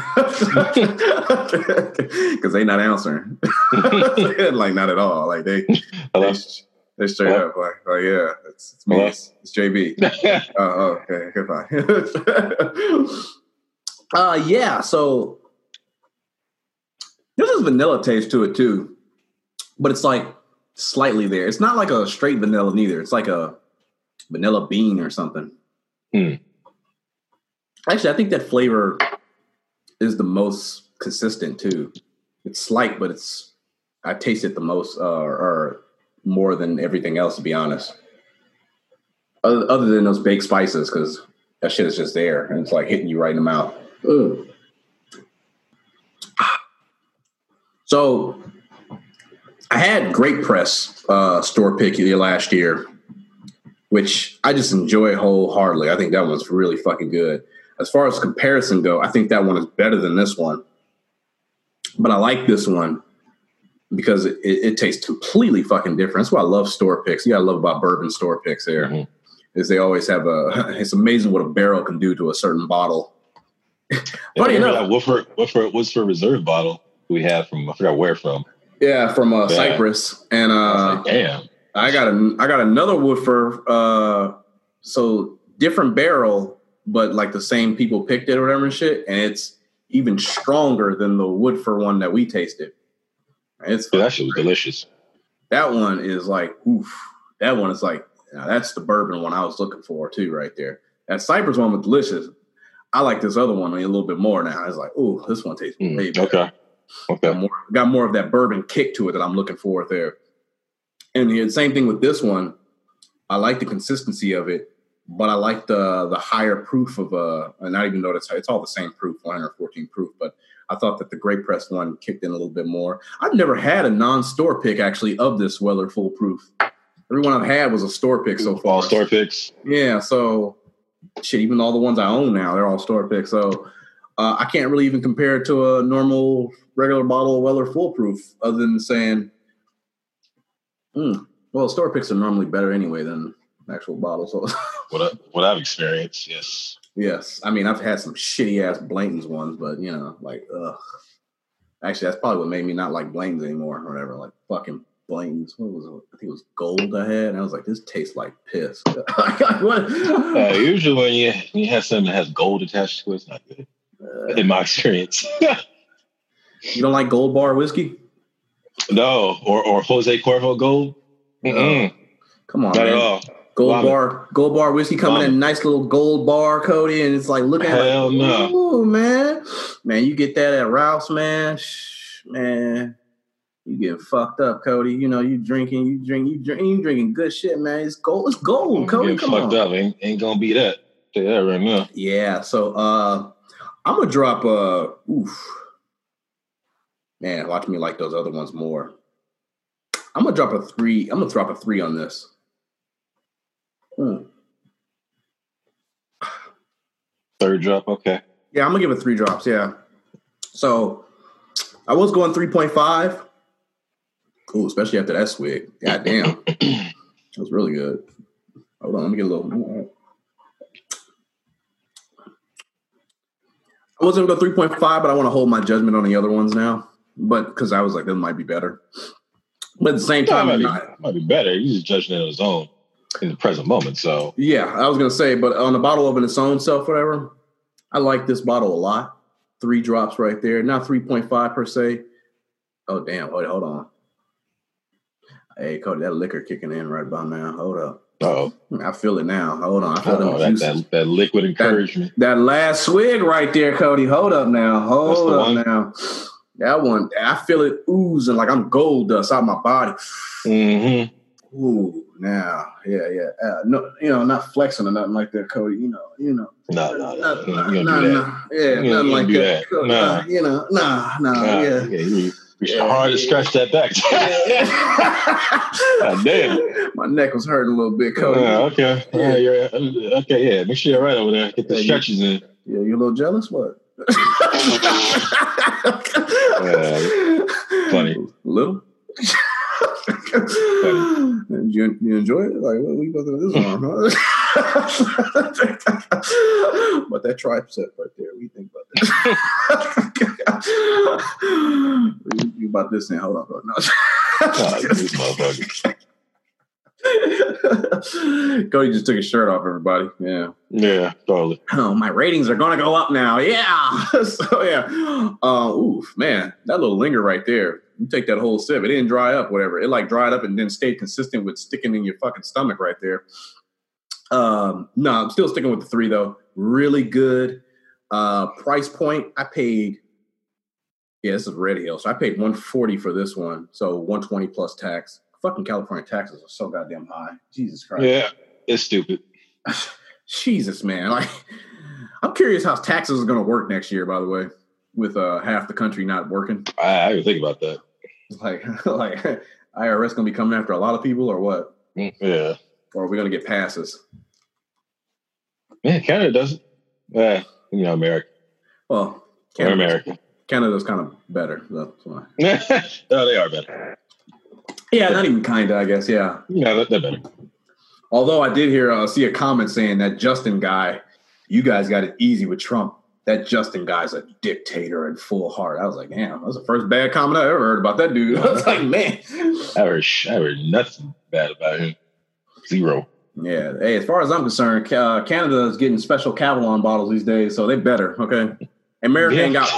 S2: they not answering. Like, not at all. Like, they straight up. Like, oh, yeah, it's me. It's JB. Okay, goodbye. Yeah, so there's this vanilla taste to it, too. But it's like slightly there. It's not like a straight vanilla neither. It's like a vanilla bean or something. Actually, I think that flavor is the most consistent too. It's slight, but I taste it the most or more than everything else, to be honest. Other than those baked spices, because that shit is just there and it's like hitting you right in the mouth. Ugh. So I had Grape Press store pick last year, which I just enjoy wholeheartedly. I think that one's really fucking good. As far as comparison go, I think that one is better than this one. But I like this one because it tastes completely fucking different. That's why I love store picks. You gotta love about bourbon store picks there. Mm-hmm. Is they always have it's amazing what a barrel can do to a certain bottle.
S3: Funny enough, that Woodford Reserve bottle we had from, I forgot where from.
S2: Yeah, from Cyprus. And
S3: like, damn.
S2: I got another Woodford, so different barrel, but like the same people picked it or whatever and shit, and it's even stronger than the Woodford one that we tasted. That
S3: shit was delicious.
S2: That one is like, oof. That one is like, now that's the bourbon one I was looking for too, right there. That Cypress one was delicious. I like this other one a little bit more now. I was like, ooh, this one tastes way better. Okay. Got more of that bourbon kick to it that I'm looking for there. And the same thing with this one. I like the consistency of it, but I like the higher proof of not even though it's all the same proof, 114 proof, but I thought that the Grape Press one kicked in a little bit more. I've never had a non-store pick actually of this Weller Full Proof. Every one I've had was a store pick so far.
S3: All store picks?
S2: Yeah, so shit, even all the ones I own now, they're all store picks. So I can't really even compare it to a normal regular bottle of Weller Full Proof other than saying, well, store picks are normally better anyway than actual bottles. So
S3: what I've experienced, yes.
S2: Yes. I mean, I've had some shitty-ass Blanton's ones, but, you know, like, ugh. Actually, that's probably what made me not like Blanton's anymore or whatever. Like, fucking Blanton's. What was it? I think it was Gold I had. And I was like, this tastes like piss.
S3: Usually when you have something that has gold attached to it, it's not good. In my experience.
S2: You don't like Gold Bar whiskey?
S3: No. Or Jose Cuervo Gold?
S2: Come on,
S3: not
S2: man.
S3: At all.
S2: Gold bar whiskey coming in a nice little gold bar, Cody, and it's like looking at it like,
S3: no.
S2: Man, you get that at Ralph's, man, you get fucked up, Cody. You know, you drinking good shit, man. It's gold, Cody. Come
S3: fucked
S2: on.
S3: Up ain't gonna be that. Tell you that right now.
S2: Yeah, so I'm gonna drop man, watch me like those other ones more. I'm gonna drop a 3. I'm gonna drop a 3 on this.
S3: Third drop, okay.
S2: Yeah, I'm gonna give it 3 drops. Yeah. So I was going 3.5. Cool, especially after that swig. God damn, that was really good. Hold on, let me get a little. I wasn't gonna go 3.5, but I want to hold my judgment on the other ones now. But because I was like, this might be better. But at the same time,
S3: it might be better. He's just judging it on his own in the present moment. So
S2: yeah, I was gonna say, but on the bottle of its own self, whatever, I like this bottle a lot. 3 drops right there, not 3.5 per se. Oh damn! Wait, hold on. Hey Cody, that liquor kicking in right about now. Hold up.
S3: Oh,
S2: I feel it now. Hold on, I feel the juices.
S3: That liquid encouragement.
S2: That last swig right there, Cody. Hold up now. Hold up now. That one, I feel it oozing like I'm gold dust out my body.
S3: Mm-hmm.
S2: Ooh, now, yeah. No, not flexing or nothing like that, Cody. No.
S3: No.
S2: Yeah, nothing like that. Yeah.
S3: You hard to scratch that back. God damn.
S2: My neck was hurting a little bit, Cody.
S3: Okay. Yeah. Okay. Yeah. Make sure you're right over there. Get the stretches in.
S2: Yeah, you a little jealous? What?
S3: Funny.
S2: Little. You enjoy it? Like, what are you about to do this arm, huh? But that tricep right there, what do you think about that? You about this thing? Hold on, bro. No.
S3: These motherfuckers.
S2: Cody just took his shirt off, everybody.
S3: Yeah, totally.
S2: Oh, my ratings are going to go up now. Yeah. So, yeah. Oof, man, that little linger right there. You take that whole sip. It didn't dry up, whatever. It like dried up and then stayed consistent with sticking in your fucking stomach right there. No, I'm still sticking with the 3, though. Really good. Price point, I paid. Yeah, this is Red Hill. So I paid $140 for this one. So $120 plus tax. Fucking California taxes are so goddamn high. Jesus Christ.
S3: Yeah, it's stupid.
S2: Jesus, man. Like, I'm curious how taxes are going to work next year, by the way, with half the country not working.
S3: I didn't think about that.
S2: Like IRS going to be coming after a lot of people or what?
S3: Yeah.
S2: Or are we going to get passes?
S3: Yeah, Canada doesn't. Yeah, America.
S2: Well,
S3: We're American.
S2: Canada's kind of better. That's why.
S3: No, they are better.
S2: Yeah, not even kind of, I guess. Yeah.
S3: No, they're better.
S2: Although I did see a comment saying that Justin guy, you guys got it easy with Trump. That Justin guy's a dictator and full heart. I was like, damn, that was the first bad comment I ever heard about that dude. I was like, man.
S3: I heard nothing bad about him. Zero.
S2: Yeah. Hey, as far as I'm concerned, Canada is getting special Cavalon bottles these days, so they better, okay? America ain't got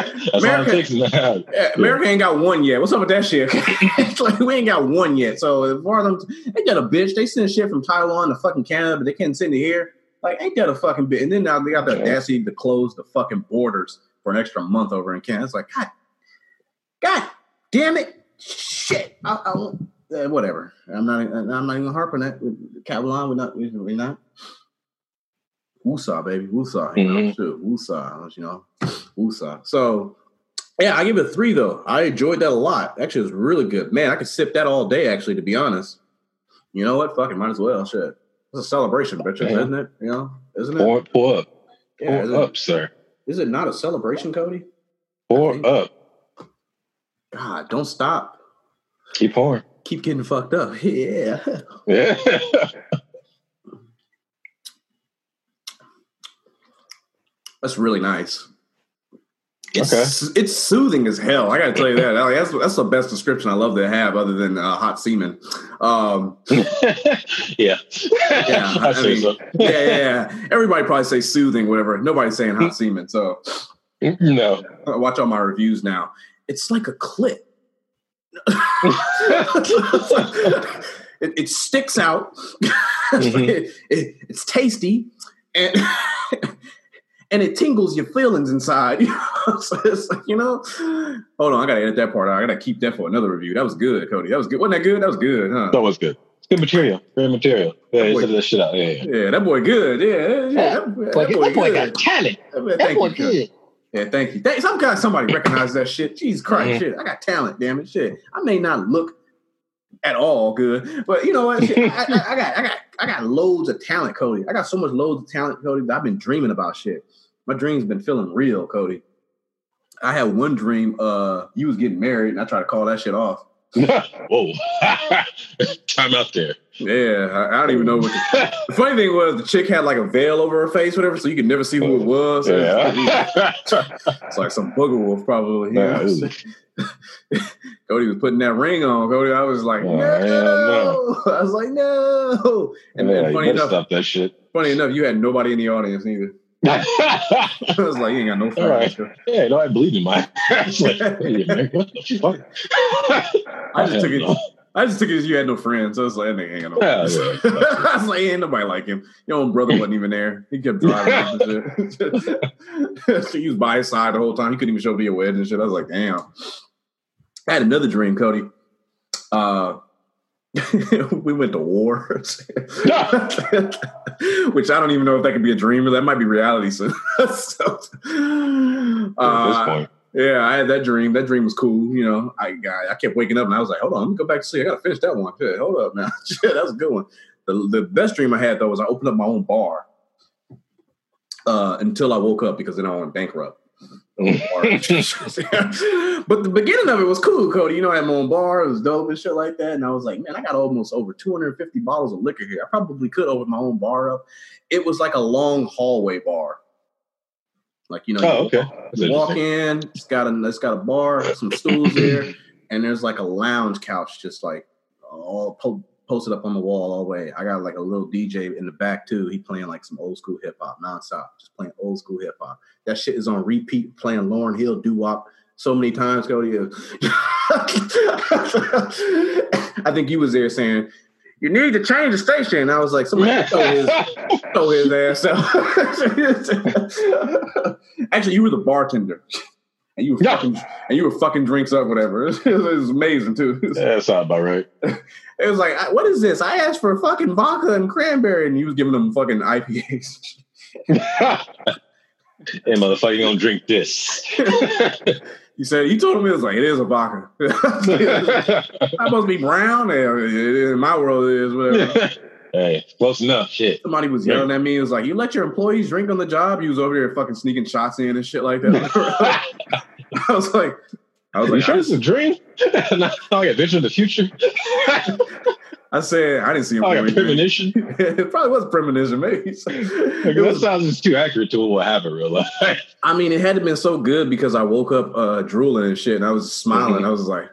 S2: America ain't got one yet. What's up with that shit? It's like we ain't got one yet. So as far as they got a bitch. They send shit from Taiwan to fucking Canada, but they can't send it here. Like, ain't that a fucking bitch? And then now they got the audacity to close the fucking borders for an extra month over in Canada. It's like, God damn it, shit. Whatever. I'm not even harping that. Cavalon, we're not. Woosah, baby. Woosah. Woosah, Woosah. So, yeah, I give it a 3, though. I enjoyed that a lot. Actually, it was really good. Man, I could sip that all day, actually, to be honest. You know what? Fuck it, might as well. Shit. It's a celebration, bitches, isn't it? You know, isn't it?
S3: Pour up.
S2: Yeah,
S3: pour up, sir.
S2: Is it not a celebration, Cody?
S3: Pour up.
S2: God, don't stop.
S3: Keep pouring.
S2: Keep getting fucked up. Yeah.
S3: Yeah.
S2: That's really nice. It's soothing as hell. I got to tell you that. Like, that's the best description I love to have, other than hot semen.
S3: Yeah. I mean, so.
S2: Yeah. Everybody probably say soothing, whatever. Nobody's saying hot semen. So
S3: no.
S2: Watch all my reviews now. It's like a clit. It sticks out. It's tasty, and it tingles your feelings inside. So it's like, hold on, I gotta edit that part out. I gotta keep that for another review. That was good, Cody. That was good. Wasn't that good? That was good, huh?
S3: That was good. Good material. Great material. Yeah, he said that shit out.
S2: Yeah, that boy good. Yeah. That boy got
S3: talent. That boy good.
S2: Yeah, thank you. Somebody recognize that shit. Jesus Christ, shit. I got talent, damn it, shit. I may not look at all good, but you know what? Shit, I got loads of talent, Cody. I got so much loads of talent, Cody, that I've been dreaming about shit. My dreams been feeling real, Cody. I had one dream. You was getting married, and I tried to call that shit off.
S3: Whoa! Time out there.
S2: Yeah, I don't even know what. The funny thing was, the chick had like a veil over her face, whatever, so you could never see who it was.
S3: Yeah.
S2: It's like some booger wolf, probably. Cody was putting that ring on. Cody, I was like, no. I was like, no. And then funny enough, stop that shit. Funny enough, you had nobody in the audience either. I was like, you ain't got no friends.
S3: Right. Yeah, no, I believe in my. I was like, wait a minute, what the fuck?
S2: I just took it as you had no friends. So I was like, that nigga ain't got no friends. Yeah. I was like, ain't nobody like him. Your own brother wasn't even there. He kept driving and shit. So he was by his side the whole time. He couldn't even show up to your wedding and shit. I was like, damn. I had another dream, Cody. We went to war, which I don't even know if that could be a dream or that might be reality. So, at this point. Yeah, I had that dream. That dream was cool. I kept waking up and I was like, hold on, let me go back to sleep. I got to finish that one. Shit, hold up now. Shit, that was a good one. The best dream I had, though, was I opened up my own bar until I woke up because then I went bankrupt. But the beginning of it was cool, Cody. I had my own bar. It was dope and shit like that. And I was like, man, I got almost over 250 bottles of liquor here. I probably could open my own bar up. It was like a long hallway bar. Like, you walk in, it's got a bar, some stools there, and there's like a lounge couch just like all posted up on the wall all the way. I got like a little DJ in the back too. He playing like some old school hip hop nonstop, just playing old school hip hop. That shit is on repeat, playing Lauryn Hill doo-wop so many times, Cody. I think you was there saying, you need to change the station. And I was like, somebody throw his ass out. Actually, you were the bartender. And you were fucking drinks up, whatever. It was amazing too.
S3: Yeah, that sounds about right.
S2: It was like, what is this? I asked for fucking vodka and cranberry, and he was giving them fucking IPAs.
S3: Hey, motherfucker, you gonna drink this?
S2: You told him it was like, it is a vodka. It's supposed to be brown. In my world, it is whatever.
S3: Hey, close enough. Shit.
S2: Somebody was yelling at me. It was like, you let your employees drink on the job? You was over there fucking sneaking shots in and shit like that. I was like,
S3: you sure it's a dream? Not like a vision of the future.
S2: I said I didn't see him.
S3: Like a premonition.
S2: It probably was a premonition, maybe.
S3: That sounds just too accurate to what happened in real life.
S2: I mean, it had to been so good because I woke up drooling and shit, and I was smiling. I was like,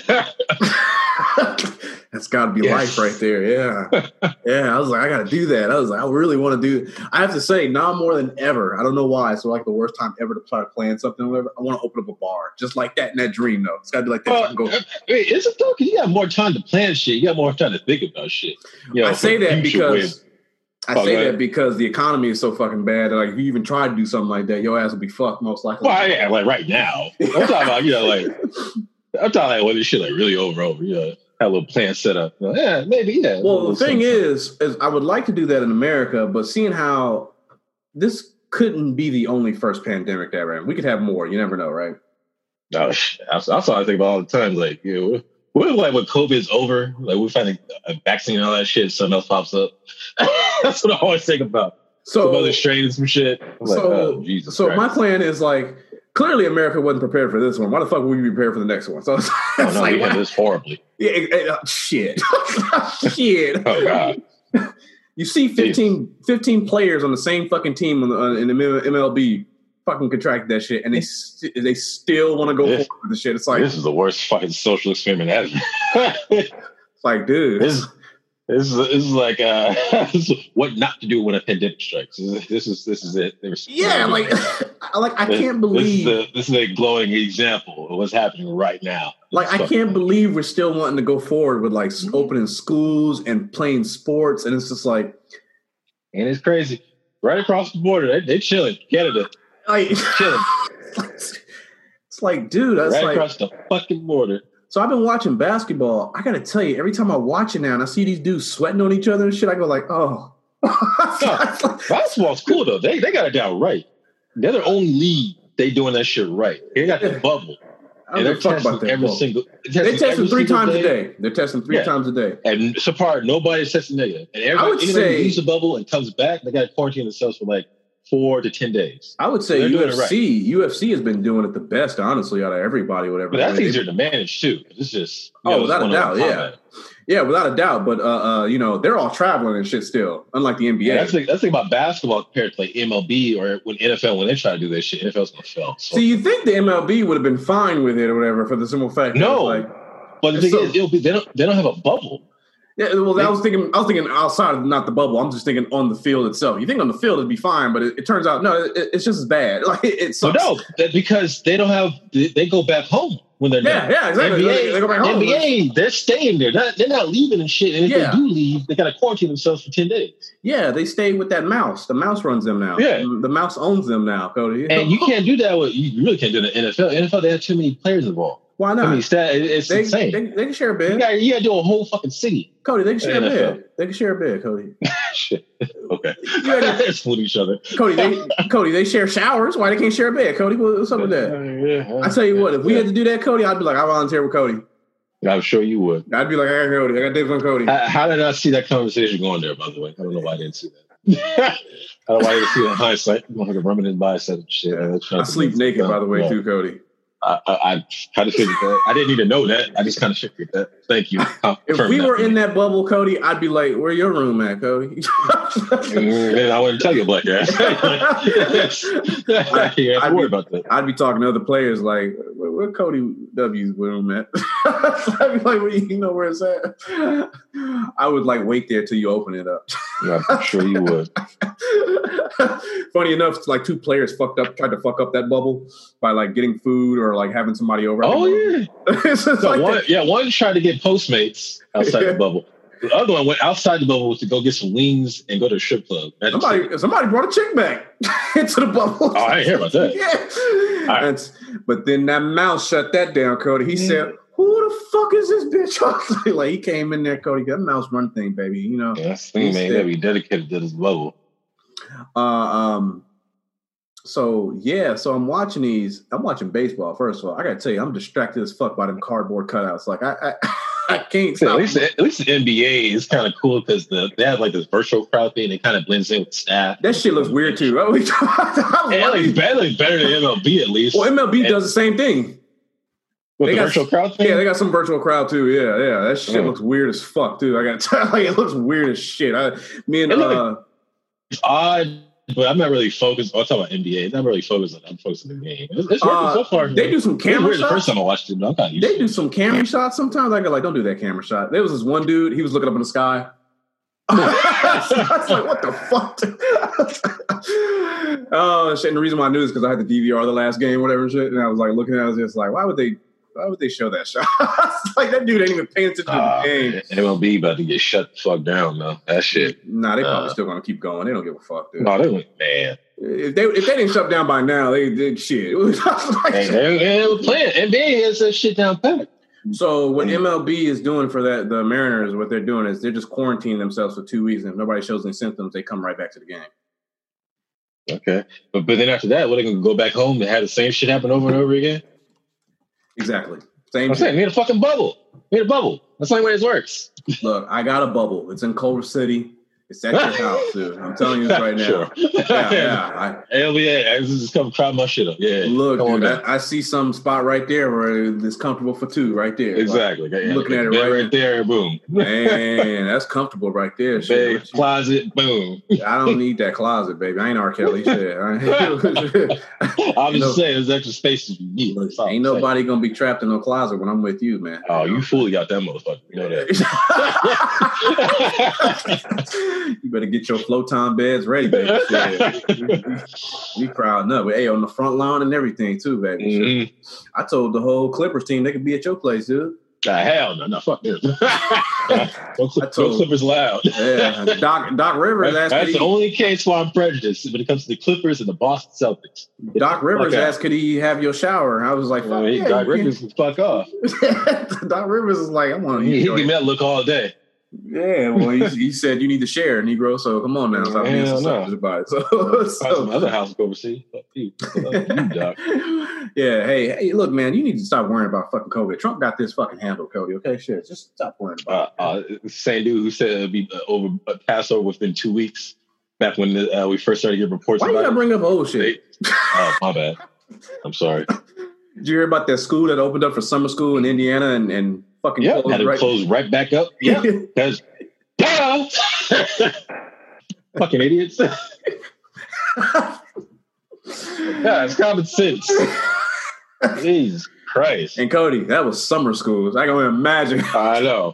S2: that's got to be life right there. Yeah. I was like, I got to do that. I was like, I really want to do it. I have to say, now more than ever. I don't know why. It's like the worst time ever to try to plan something or whatever. I want to open up a bar just like that in that dream, though. It's got to be like that. So I can go.
S3: Is it though? Because you got more time to plan shit. You got more time to think about shit. You know,
S2: I say that because the economy is so fucking bad that like if you even try to do something like that, your ass will be fucked most likely.
S3: Well, yeah, like right now. I'm talking about, I'm talking like when this shit like really over. Have a little plan set up. Yeah, maybe, yeah.
S2: Well, the thing is I would like to do that in America, but seeing how this couldn't be the only first pandemic that ran. We could have more. You never know, right?
S3: No, that's what I think about all the time. Like, what if like when COVID's over, like we find a vaccine and all that shit, something else pops up. That's what I always think about. Some other strain and some shit. Jesus Christ.
S2: My plan is like, clearly America wasn't prepared for this one. Why the fuck would we be prepared for the next one? So it's
S3: like, we had this horribly.
S2: Yeah, shit. Shit.
S3: Oh, God.
S2: You see 15 players on the same fucking team in the MLB fucking contract that shit, and they still want to go forward with the shit. It's like,
S3: this is the worst fucking social experiment ever.
S2: It's like, dude.
S3: This is like this is what not to do when a pandemic strikes. This is it.
S2: I can't believe
S3: this is a glowing example of what's happening right now.
S2: Like, I can't believe we're still wanting to go forward with like opening schools and playing sports, and it's just like,
S3: and it's crazy. Right across the border, they chilling. Canada,
S2: like
S3: chilling.
S2: It's like, dude, that's
S3: right across the fucking border.
S2: So I've been watching basketball. I got to tell you, every time I watch it now and I see these dudes sweating on each other and shit, I go like, oh.
S3: Basketball's cool, though. They got it down right. They're the only league they doing that shit right. They got the bubble. And they're testing every single...
S2: They're testing 3 times a day. They're testing 3 times a day.
S3: And so far, nobody's testing negative. And anybody who leaves the bubble and comes back, they got to quarantine themselves for like 4 to 10 days.
S2: I would say UFC has been doing it the best, honestly, out of everybody, whatever.
S3: But that's easier to manage too. It's just
S2: without a doubt, yeah, without a doubt. But they're all traveling and shit still, unlike the NBA.
S3: Yeah, that's the thing about basketball compared to like MLB or when they try to do this shit, NFL's gonna fail. So
S2: you think the MLB would have been fine with it or whatever for the simple fact?
S3: But the thing is, they don't have a bubble.
S2: Yeah, well, I was thinking outside of not the bubble. I'm just thinking on the field itself. You think on the field it'd be fine, but it turns out no, it's just as bad. Like it sucks.
S3: So no, because they don't have. They go back home when they're done.
S2: Yeah, exactly. They go back home.
S3: NBA, they're staying there. They're not leaving and shit. And if they do leave, they got to quarantine themselves for 10 days.
S2: Yeah, they stay with that mouse. The mouse runs them now.
S3: Yeah,
S2: the mouse owns them now, Cody.
S3: And you can't do that. You really can't do it in the NFL. NFL, they have too many players involved.
S2: Why not?
S3: I mean, it's insane.
S2: They can share a bed.
S3: You got to do a whole fucking city.
S2: Cody, they can share a bed. They can share a bed, Cody.
S3: Shit. Okay. They're split each other.
S2: Cody, they share showers. Why they can't share a bed, Cody? What's up with that? I tell you what, if we had to do that, Cody, I'd be like, I volunteer with Cody.
S3: I'm sure you would.
S2: I'd be like, I got Cody. I got dibs on Cody.
S3: How did I see that conversation going there, by the way? I don't know why I didn't see that. I don't know why I didn't see that in hindsight. I'm like a ruminant bicep shit.
S2: I sleep naked, by the way, too, Cody.
S3: I kind of figured that. I didn't even know that. I just kind of figured that. Thank you.
S2: If we were in that bubble, Cody, I'd be like, "Where your room at, Cody?"
S3: Man, I wouldn't tell you, black ass. I'd worry about that.
S2: I'd be talking to other players like, "Where Cody W's room at?" I'd be like, well, "You know where it's at?" I would like wait there till you open it up.
S3: Yeah, I'm sure you would.
S2: Funny enough, like 2 players tried to fuck up that bubble by like getting food or like having somebody over.
S3: Oh yeah, one tried to get Postmates outside the bubble. The other one went outside the bubble to go get some wings and go to a strip club.
S2: Somebody brought a chick back into the bubble.
S3: Oh, I didn't hear about that.
S2: Yeah. Right. But then that mouse shut that down, Cody. He said, "Who the fuck is this bitch?" Like he came in there, Cody. That mouse run thing, baby. You know.
S3: Yeah, that's the thing, man. They be dedicated to this bubble.
S2: So I'm watching these. I'm watching baseball. First of all, I gotta tell you, I'm distracted as fuck by them cardboard cutouts. Like I I can't
S3: So
S2: stop.
S3: at least the NBA is kind of cool because they have like this virtual crowd thing. It kind of blends in with the staff.
S2: That shit looks weird too.
S3: It looks better than MLB at least.
S2: Well, MLB does the same thing.
S3: With the virtual crowd thing?
S2: Yeah, they got some virtual crowd too. Yeah. That shit looks weird as fuck, dude. I gotta tell you, it looks weird as shit.
S3: It's odd, but I'm not really focused. I'll talk about NBA. I'm not really focused on. I'm focused on the game. It's working so far.
S2: They do some camera shots.
S3: The first time I watched it, but I'm kind of used to it.
S2: They do some camera shots sometimes. I go like, don't do that camera shot. There was this one dude. He was looking up in the sky. I was like, what the fuck? Oh shit! And the reason why I knew is because I had the DVR the last game, whatever and shit, and I was like looking at it, I was just like, why would they show that shot? Like that dude ain't even paying attention to the game.
S3: MLB about to get shut the fuck down though. That shit.
S2: Nah, they probably still gonna keep going. They don't give a fuck, dude.
S3: No, they went, man.
S2: If they didn't shut down by now, they did shit. It was like,
S3: they were playing. NBA has that shit down pat.
S2: So what MLB is doing for the Mariners, what they're doing is they're just quarantining themselves for 2 weeks, and if nobody shows any symptoms, they come right back to the game.
S3: Okay, but then after that, what, they gonna go back home and have the same shit happen over and over again?
S2: Exactly. Same.
S3: I'm saying, need a fucking bubble. Need a bubble. That's the only way this works.
S2: Look, I got a bubble. It's in Culver City. It's at your house, dude. I'm telling you this right now.
S3: Sure.
S2: Yeah.
S3: I just come crowd my shit up. Yeah.
S2: Look, dude, I see some spot right there where it's comfortable for two, right there.
S3: Exactly.
S2: Like, looking at it right
S3: there, boom.
S2: Man, that's comfortable right there.
S3: Big closet, boom.
S2: I don't need that closet, baby. I ain't R. Kelly shit.
S3: I'm just saying, there's extra spaces you need.
S2: Ain't nobody gonna be trapped in no closet when I'm with you, man.
S3: Oh, you fully got that motherfucker. You know that.
S2: You better get your floaton beds ready, baby. We crowding up. Hey, on the front lawn and everything too, baby.
S3: Mm-hmm.
S2: I told the whole Clippers team they could be at your place, dude.
S3: Hell no, fuck this. Go Clippers loud.
S2: Yeah, Doc Rivers asked.
S3: That's the only case why I'm prejudiced when it comes to the Clippers and the Boston Celtics.
S2: Doc Rivers asked, "Could he have your shower?" I was like,
S3: Doc Rivers can fuck off.
S2: Doc Rivers is like, I want to.
S3: He give me that look all day.
S2: Yeah, well, he said you need to share, Negro. So come on now, stop being so selfish about it. So
S3: some other house go overseas. Fuck you, Doc.
S2: Yeah, hey, look, man, you need to stop worrying about fucking COVID. Trump got this fucking handled, Cody. Okay, shit, just stop worrying about
S3: it. The same dude who said it'd be Passover within 2 weeks. Back when we first started getting reports.
S2: Why you gotta bring up old shit?
S3: Oh, my bad. I'm sorry.
S2: Did you hear about that school that opened up for summer school in Indiana and fucking
S3: closed had to close right back up? Yeah, because fucking idiots. Yeah, it's common sense. Jesus Christ.
S2: And Cody, that was summer schools. I can only imagine.
S3: I know.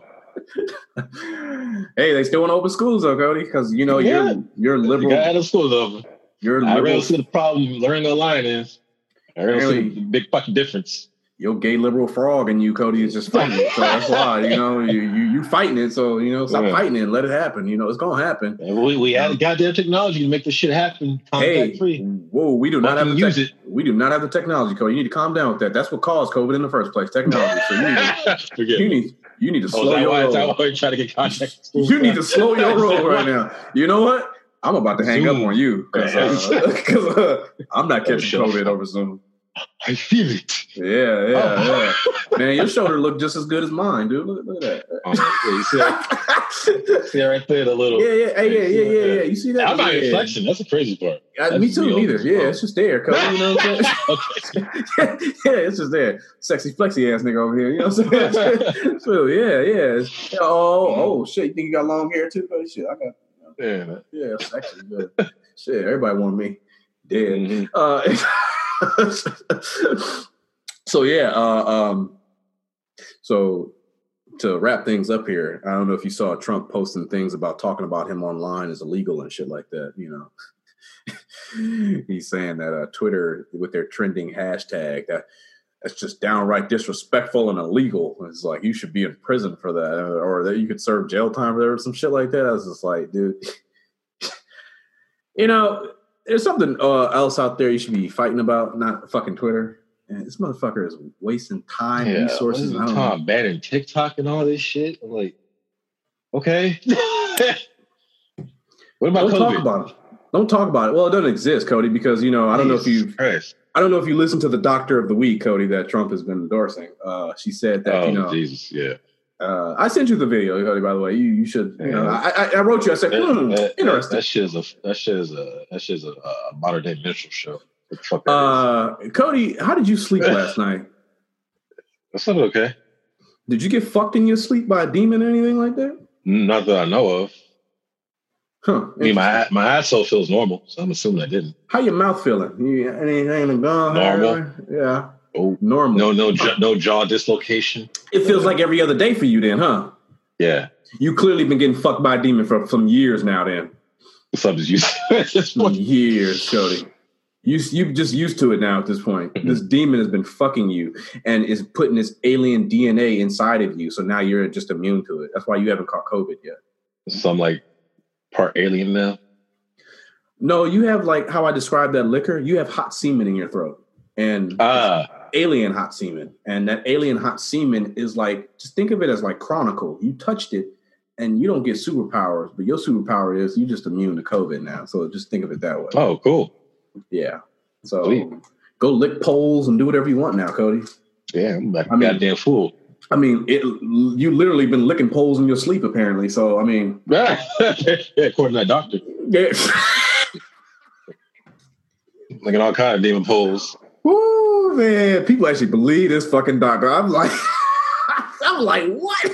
S2: Hey, they still want to open schools though, Cody, because you know you're liberal.
S3: You got schools over.
S2: You're liberal.
S3: I really see the problem learning online is. I really see the big fucking difference.
S2: Your gay liberal frog and you, Cody, is just fighting it. So that's why, you fighting it. So, stop fighting it and let it happen. It's going to happen.
S3: We had goddamn technology to make this shit happen. Contact free.
S2: Whoa, we do not have we do not have the technology, Cody. You need to calm down with that. That's what caused COVID in the first place, technology. So you need to slow your roll.
S3: That's why I try to get contact.
S2: You need to slow your roll right now. You know what? I'm about to hang up on you because I'm not catching COVID over Zoom.
S3: I feel it.
S2: Yeah. Man, your shoulder looked just as good as mine, dude. Look at that.
S3: You see right there, the little.
S2: Yeah. You see that?
S3: I'm not even flexing. That's the crazy part.
S2: Me too, neither. Yeah, it's just there, cuz. You know what I'm saying? Yeah, it's just there. Sexy, flexy ass nigga over here. You know what I'm saying? So, yeah. Oh, shit. You think you got long hair too? Oh, shit, I got. Yeah, sexy. Good. Shit, everybody want me dead. Mm-hmm. So to wrap things up here, I don't know if you saw Trump posting things about talking about him online is illegal and shit like that. He's saying that Twitter with their trending hashtag that's just downright disrespectful and illegal. It's like you should be in prison for that, or that you could serve jail time or some shit like that. I was just like, dude, there's something else out there you should be fighting about, not fucking Twitter. And this motherfucker is wasting time, resources.
S3: I don't know. Banning TikTok and all this shit. I'm like, okay. What about
S2: COVID? Don't talk about it. Well, it doesn't exist, Cody, because I don't know if you listen to the Doctor of the Week, Cody, that Trump has been endorsing. She said that
S3: Jesus, yeah.
S2: I sent you the video, Cody. By the way, you should. You know, I wrote you. I said, interesting.
S3: That shit is a modern day minstrel show. What the fuck
S2: Cody, how did you sleep last night?
S3: I slept okay.
S2: Did you get fucked in your sleep by a demon or anything like that?
S3: Not that I know of.
S2: Huh.
S3: I mean, my asshole feels normal, so I'm assuming I didn't.
S2: How your mouth feeling? Anything gone?
S3: Normal.
S2: Yeah.
S3: Oh,
S2: normal.
S3: No jaw dislocation.
S2: It feels like every other day for you then, huh?
S3: Yeah.
S2: You clearly been getting fucked by a demon for some years now then.
S3: Some
S2: years, Cody. You've just used to it now at this point. Mm-hmm. This demon has been fucking you and is putting this alien DNA inside of you. So now you're just immune to it. That's why you haven't caught COVID yet.
S3: So I'm like part alien now?
S2: No, you have like how I described that liquor. You have hot semen in your throat. And alien hot semen. And that alien hot semen is like, just think of it as like Chronicle. You touched it and you don't get superpowers, but your superpower is you just immune to COVID now. So just think of it that way.
S3: Oh, cool.
S2: Yeah. So go lick poles and do whatever you want now, Cody.
S3: Yeah, I'm like a goddamn fool.
S2: I mean, you literally been licking poles in your sleep, apparently. So, I mean.
S3: Yeah, according to that doctor.
S2: Yeah.
S3: Licking all kinds of demon poles.
S2: Woo, man. People actually believe this fucking doctor. I'm like, what?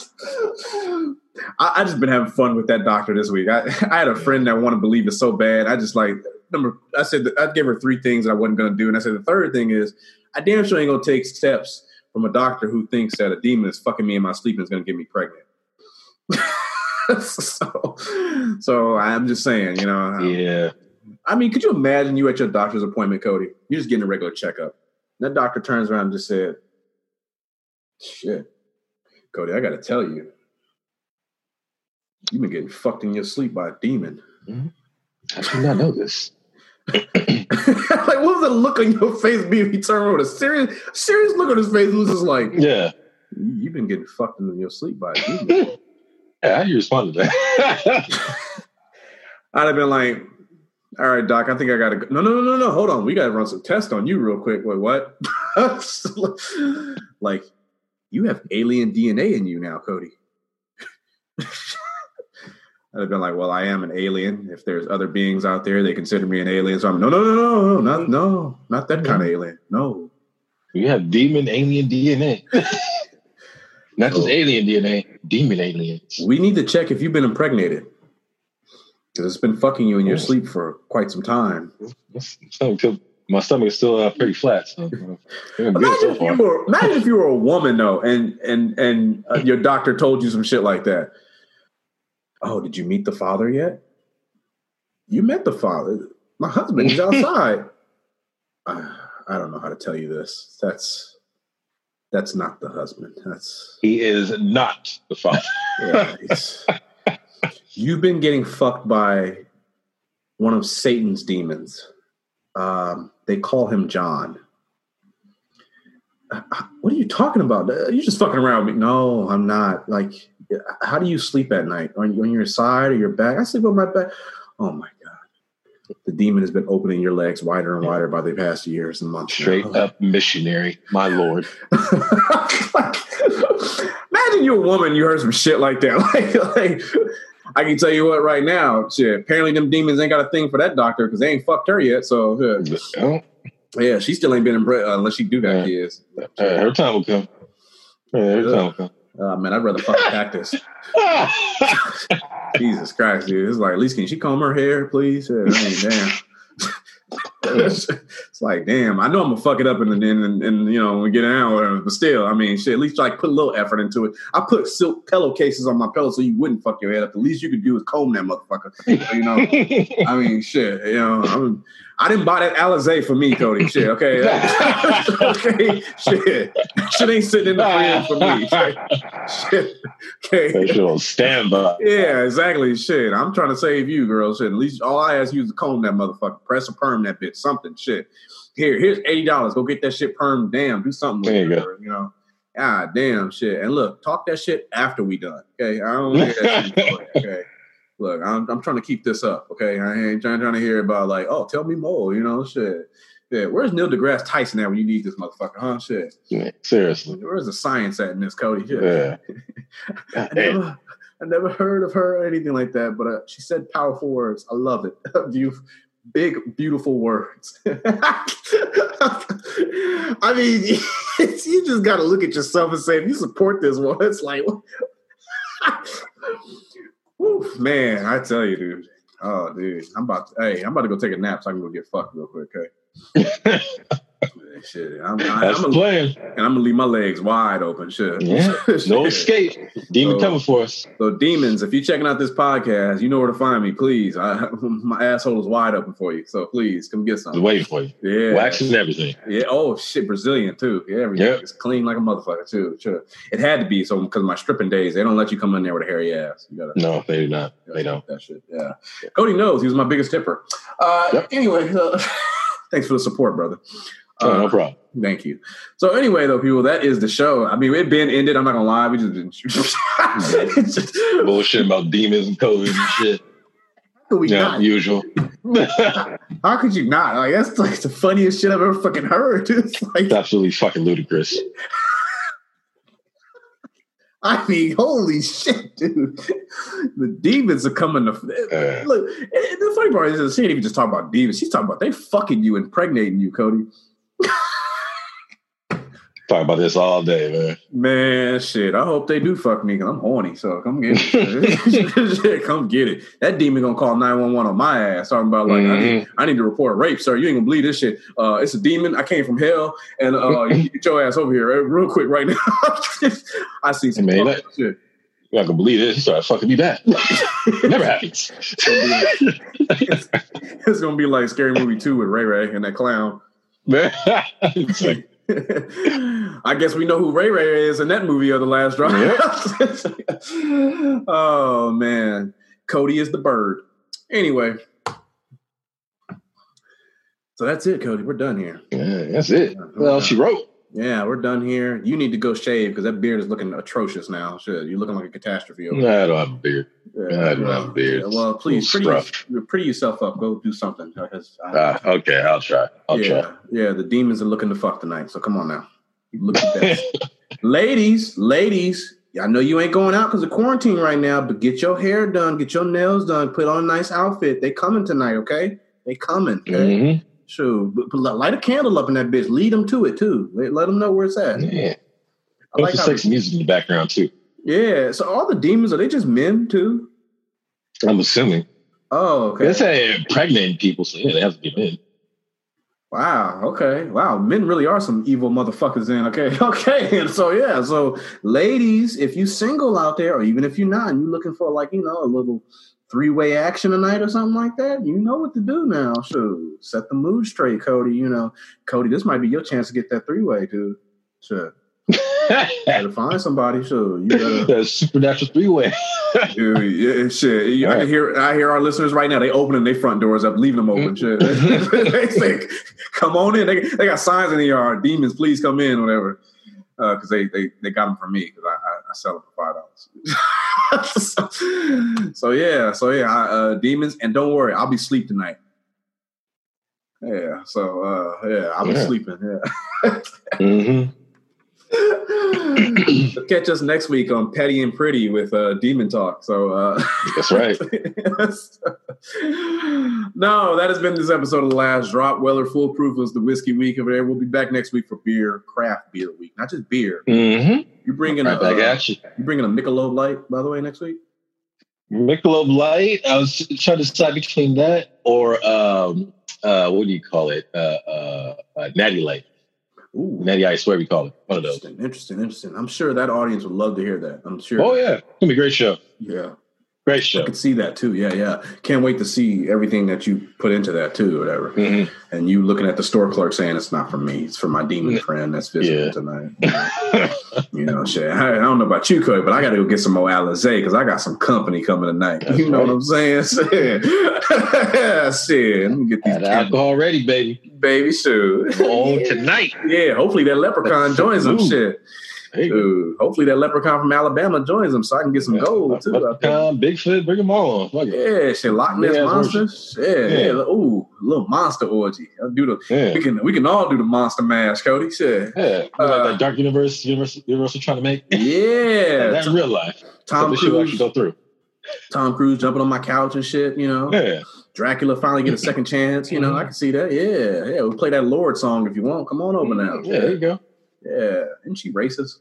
S2: I just been having fun with that doctor this week. I had a friend that wanted to believe it so bad. I just like, I said, I gave her 3 things that I wasn't going to do. And I said, the third thing is, I damn sure ain't going to take steps from a doctor who thinks that a demon is fucking me in my sleep and is going to get me pregnant. so I'm just saying, you know.
S3: Yeah.
S2: I mean, could you imagine you at your doctor's appointment, Cody? You're just getting a regular checkup. That doctor turns around and just said, shit, Cody, I got to tell you, you've been getting fucked in your sleep by a demon.
S3: Mm-hmm. I did not know this.
S2: Like, what was the look on your face being he turned around with a serious look on his face and was just like,
S3: yeah,
S2: you've been getting fucked in your sleep by a demon.
S3: Yeah, how do you respond to that?
S2: I'd have been like, all right, doc, I think I gotta go. No, hold on, we gotta run some tests on you real quick. Wait, what? Like, you have alien DNA in you now, Cody. I'd have been like, well, I am an alien. If there's other beings out there, they consider me an alien. So I'm not that kind of alien. No.
S3: You have demon alien DNA. Not just alien DNA, demon aliens.
S2: We need to check if you've been impregnated. Because it's been fucking you in your sleep for quite some time.
S3: My stomach is still pretty flat. So
S2: imagine if you were a woman, though, and your doctor told you some shit like that. Oh, did you meet the father yet? You met the father. My husband is outside. I don't know how to tell you this. That's not the husband.
S3: He is not the father.
S2: Yeah, you've been getting fucked by one of Satan's demons. They call him John. What are you talking about? You're just fucking around with me. No, I'm not. Like, how do you sleep at night? On your side or your back? I sleep on my back. Oh my God. The demon has been opening your legs wider and wider by the past years and months.
S3: Straight up missionary, my Lord.
S2: Imagine you're a woman, you heard some shit like that. Like, I can tell you what right now, shit, apparently them demons ain't got a thing for that doctor because they ain't fucked her yet. So, yeah, she still ain't been in unless she do got kids.
S3: Her time will come. Her time will come.
S2: Man, I'd rather fuck a cactus. Jesus Christ, dude. It's like, at least can she comb her hair, please? I mean, damn. It's like, damn. I know I'm gonna fuck it up and you know, when we get down, whatever. But still, I mean, shit. At least like put a little effort into it. I put silk pillowcases on my pillow so you wouldn't fuck your head up. The least you could do is comb that motherfucker. You know, I mean, shit. You know, I didn't buy that Alizé for me, Cody. Shit, okay. Okay, shit. Shit ain't sitting in the fridge for me. Shit. Okay.
S3: Shit on standby.
S2: Yeah, exactly. Shit. I'm trying to save you, girl. Shit. At least all I ask you is to comb that motherfucker. Press or perm that bitch. Something. Shit. Here's $80. Go get that shit permed. Damn. Do something with it. You know. God damn shit. And look, talk that shit after we done. Okay. I don't hear that shit. Okay. Look, I'm trying to keep this up, okay? I ain't trying to hear about like, oh, tell me more, you know, shit. Yeah, where's Neil deGrasse Tyson at when you need this motherfucker, huh? Shit.
S3: Yeah, seriously.
S2: Where's the science at in this, Cody? Shit.
S3: Yeah.
S2: I never heard of her or anything like that, but she said powerful words. I love it. Big, beautiful words. I mean, you just got to look at yourself and say, if you support this one, it's like, whew, man, I tell you, dude. Oh, dude, I'm about to go take a nap so I can go get fucked real quick, okay? Shit,
S3: That's the plan.
S2: And I'm gonna leave my legs wide open. Shit.
S3: Yeah. No escape. Demon coming for us.
S2: So demons, if you're checking out this podcast, you know where to find me. Please, my asshole is wide open for you. So please come get some.
S3: Just waiting for you.
S2: Yeah,
S3: waxing everything.
S2: Yeah. Oh shit, Brazilian too. Yeah, everything. Yep. It's clean like a motherfucker too. Sure. It had to be so because of my stripping days. They don't let you come in there with a hairy ass. You gotta.
S3: No, they do not. They don't.
S2: That shit. Yeah. Cody knows he was my biggest tipper. Anyway, thanks for the support, brother.
S3: No problem.
S2: Thank you. So anyway, though, people, that is the show. I mean, it been ended. I'm not gonna lie. We just been
S3: bullshit about demons and COVID and shit. Usual.
S2: How could you not? Like that's like the funniest shit I've ever fucking heard. It's like
S3: it's absolutely fucking ludicrous.
S2: I mean, holy shit, dude. The demons are coming to... Look, the funny part is she ain't even just talking about demons. She's talking about they fucking you, impregnating you, Cody.
S3: Talking about this all day, man.
S2: Man, shit. I hope they do fuck me because I'm horny, so come get it. Come get it. That demon gonna call 911 on my ass, talking about like, I need to report a rape, sir. You ain't gonna believe this shit. It's a demon. I came from hell, and you get your ass over here real quick right now. I see some shit.
S3: You're not gonna believe this. He started fucking me back. Never happens.
S2: It's gonna be like Scary Movie 2 with Ray Ray and that clown. I guess we know who Ray Ray is in that movie or The Last Drop. Yep. Oh man, Cody is the bird. Anyway, so that's it, Cody. We're done here.
S3: Yeah, that's it. Well, she wrote.
S2: Yeah, we're done here. You need to go shave because that beard is looking atrocious now. Shit, you're looking like a catastrophe.
S3: I don't have a beard. I don't have a beard.
S2: Yeah, well, please, pretty yourself up. Go do something.
S3: Okay, I'll try. I'll try.
S2: Yeah, the demons are looking to fuck tonight. So come on now. Look at that. Ladies, I know you ain't going out because of quarantine right now, but get your hair done, get your nails done, put on a nice outfit. They coming tonight, okay? They coming, okay? Mm-hmm. Sure, but light a candle up in that bitch. Lead them to it too. Let them know where it's at.
S3: Yeah, I like the sexy music in the background too.
S2: Yeah, so all the demons, are they just men too?
S3: I'm assuming.
S2: Oh, okay.
S3: They say pregnant people, so yeah, they have to be men.
S2: Wow. Okay. Wow. Men really are some evil motherfuckers. Then. Okay. And so ladies, if you single out there, or even if you're not, and you're looking for like a little 3-way action tonight or something like that, you know what to do now. Sure. Set the mood straight, Cody. Cody, this might be your chance to get that 3-way, dude. Sure. You gotta find somebody. Sure. You gotta
S3: that supernatural 3-way.
S2: Dude, yeah, shit. I hear our listeners right now. They opening their front doors up, leaving them open. Shit. They say, "Come on in." They got signs in the yard. Demons, please come in, whatever. Because they got them from me because I sell them for $5. So yeah. Demons, and don't worry, I'll be asleep tonight. Yeah. So I'll be sleeping. Yeah.
S3: Mm-hmm.
S2: So catch us next week on Petty and Pretty with Demon Talk. So
S3: that's right.
S2: No, that has been this episode of The Last Drop. Weller Foolproof was the whiskey week over there. We'll be back next week for craft beer week, not just beer.
S3: Mm-hmm.
S2: You bringing
S3: back at you.
S2: You bringing a Michelob Light, by the way, next week?
S3: Michelob Light. I was trying to decide between that or what do you call it? Natty Light.
S2: Ooh.
S3: Natty Ice, whatever you call it. One of those.
S2: Interesting. I'm sure that audience would love to hear that. I'm sure.
S3: Oh, yeah. It's going to be a great show.
S2: Yeah.
S3: Great show.
S2: I could see that, too. Yeah. Can't wait to see everything that you put into that, too, or whatever. Mm-hmm. And you looking at the store clerk saying, it's not for me. It's for my demon friend that's visiting tonight. Shit. I don't know about you, Cody, but I got to go get some more Alizé because I got some company coming tonight. That's what I'm saying? Shit. Let me get these
S3: alcohol ready, baby.
S2: Baby, sure.
S3: On tonight.
S2: Yeah, hopefully that leprechaun joins them. Shit. Dude, hopefully that leprechaun from Alabama joins them so I can get some gold too.
S3: Leprechaun, Bigfoot, bring them all on.
S2: Yeah, shit, Loch Ness monsters. Yeah. Ooh, little monster orgy. I'll do the. We can all do the monster mash, Cody. Shit.
S3: Yeah, like that Dark Universal trying to make.
S2: Yeah,
S3: that's real life.
S2: Tom Cruise
S3: actually go through.
S2: Tom Cruise jumping on my couch and shit. You know.
S3: Yeah.
S2: Dracula finally get a second chance. You know, I can see that. Yeah. We'll play that Lord song if you want. Come on over now.
S3: Yeah, there you go.
S2: Yeah, isn't she racist?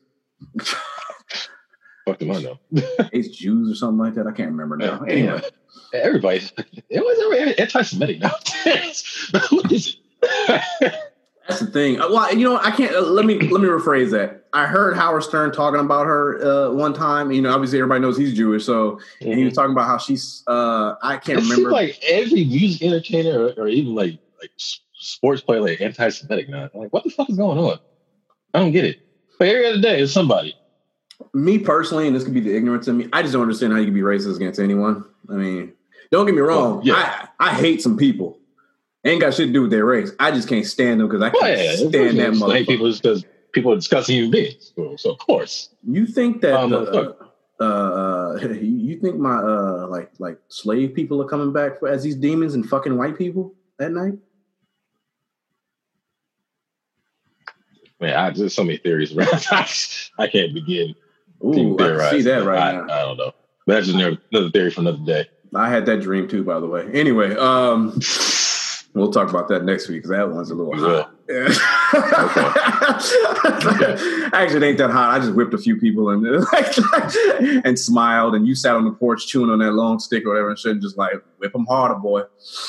S3: Fuck them, I know.
S2: Hates Jews or something like that. I can't remember now. Anyway,
S3: everybody, it was anti-Semitic now. What is it?
S2: That's the thing. Well, you know, I can't. Let me rephrase that. I heard Howard Stern talking about her one time. You know, obviously everybody knows he's Jewish, so and he was talking about how she's. I can't remember.
S3: Seems like every music entertainer or even like sports player like anti-Semitic now. Like, what the fuck is going on? I don't get it. But every other day, it's somebody.
S2: Me personally, and this could be the ignorance of me, I just don't understand how you can be racist against anyone. I mean, don't get me wrong. I hate some people. Ain't got shit to do with their race. I just can't stand them because I can't stand that motherfucker.
S3: Hate people just because people are discussing human beings. So of course.
S2: You think that you think my like slave people are coming back as these demons and fucking white people at night?
S3: Man, there's so many theories around. I can't begin.
S2: Ooh, I can see that right now.
S3: I don't know. But that's just another theory for another day.
S2: I had that dream too, by the way. Anyway, we'll talk about that next week because that one's a little hot. Yeah. Okay. Actually, it ain't that hot. I just whipped a few people and smiled, and you sat on the porch chewing on that long stick or whatever and shit, and just like whip them harder, boy.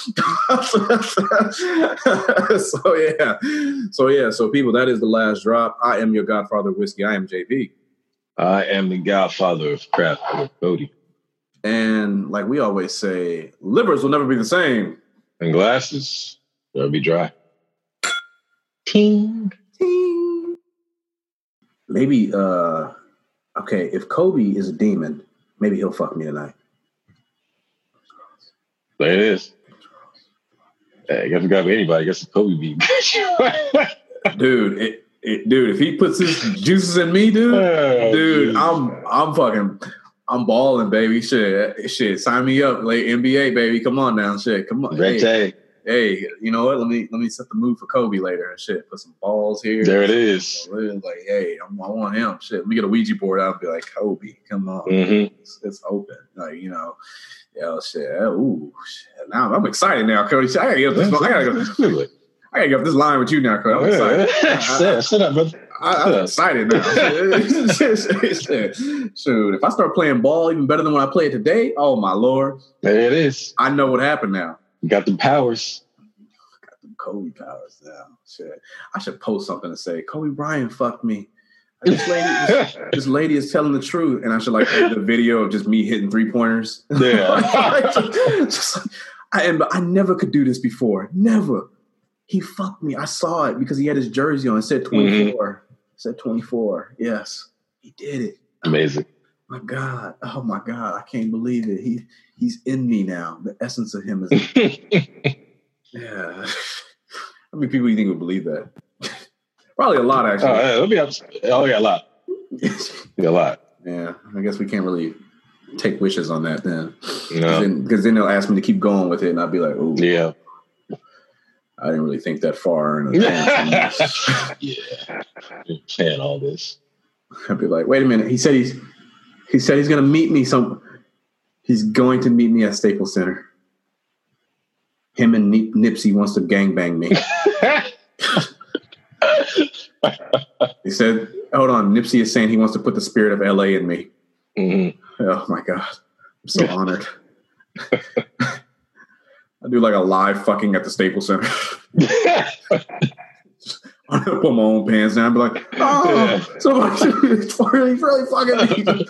S2: So people, that is the last drop. I am your Godfather of Whiskey. I am JP.
S3: I am the Godfather of Craft, Cody.
S2: And like we always say, livers will never be the same.
S3: And glasses, they'll be dry. Ting.
S2: Ting. Maybe, okay, if Kobe is a demon, maybe he'll fuck me tonight.
S3: There it is. Hey, I guess it gotta be anybody. I guess Kobe be.
S2: Dude, dude, if he puts his juices in me, dude, I'm balling, baby. Shit, sign me up, like NBA, baby. Come on now, shit. Come on. Hey, you know what? Let me set the mood for Kobe later and shit. Put some balls here.
S3: There it is.
S2: Like, hey, I want him. Shit, let me get a Ouija board out and be like, Kobe, come on.
S3: Mm-hmm.
S2: It's open. Like, you know, shit. Ooh, shit. Now I'm excited now, Cody. I gotta get this line with you now, Cody. I'm excited.
S3: Sit up, brother.
S2: I'm excited now. Shoot, if I start playing ball even better than when I played today, oh my Lord.
S3: There it is.
S2: I know what happened now.
S3: You got the powers.
S2: Got the Kobe powers now. Shit. I should post something to say, Kobe Bryant fucked me. This lady is telling the truth. And I should like add the video of just me hitting 3-pointers.
S3: Yeah.
S2: I never could do this before. Never. He fucked me. I saw it because he had his jersey on. It said 24. Mm-hmm. It said 24. Yes. He did it.
S3: Amazing.
S2: My God. Oh my God. I can't believe it. He's in me now. The essence of him is yeah. How many people do you think would believe that? Probably a lot, actually.
S3: Yeah, a lot. Yeah, a lot.
S2: Yeah. I guess we can't really take wishes on that then.
S3: No.
S2: Because then they'll ask me to keep going with it and I'll be like, oh
S3: yeah.
S2: I didn't really think that far in advance.
S3: Yeah. Saying all this.
S2: I'd be like, wait a minute. He said he's going to meet me he's going to meet me at Staples Center. Him and Nipsey wants to gangbang me. He said, hold on. Nipsey is saying he wants to put the spirit of LA in me.
S3: Mm-hmm.
S2: Oh my God. I'm so honored. I do like a live fucking at the Staples Center. I'm gonna put my own pants down and be like, oh, somebody's really fucking me.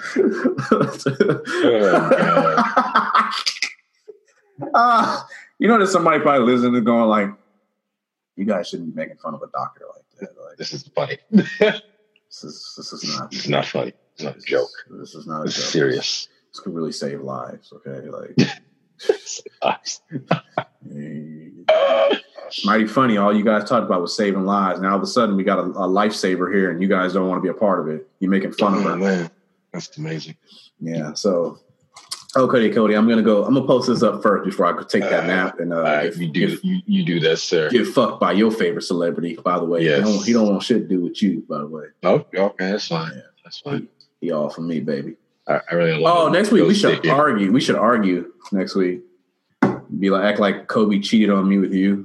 S2: You know, there's somebody probably listening and going like, you guys shouldn't be making fun of a doctor like that. Like,
S3: this is funny.
S2: This is not.
S3: It's not funny. It's not a joke.
S2: This is not a joke.
S3: It's serious.
S2: This could really save lives. Okay, like. Mighty funny. All you guys talked about was saving lives. Now all of a sudden we got a lifesaver here, and you guys don't want to be a part of it. You're making fun of her.
S3: Man, that's amazing.
S2: Yeah. So, okay, Cody, I'm gonna post this up first before I could take that nap. And
S3: all right, you do that, sir.
S2: Get fucked by your favorite celebrity, by the way.
S3: Yes.
S2: He don't want shit to do with you, by the way.
S3: Okay, that's fine. Yeah. That's fine.
S2: He all for me, baby.
S3: I really love
S2: next week we should argue. We should argue next week. Be like, act like Kobe cheated on me with you.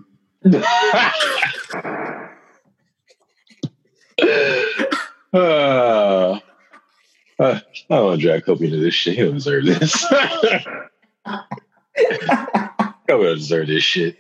S3: I don't want to drag Kobe into this shit. He don't deserve this. Kobe don't deserve this shit.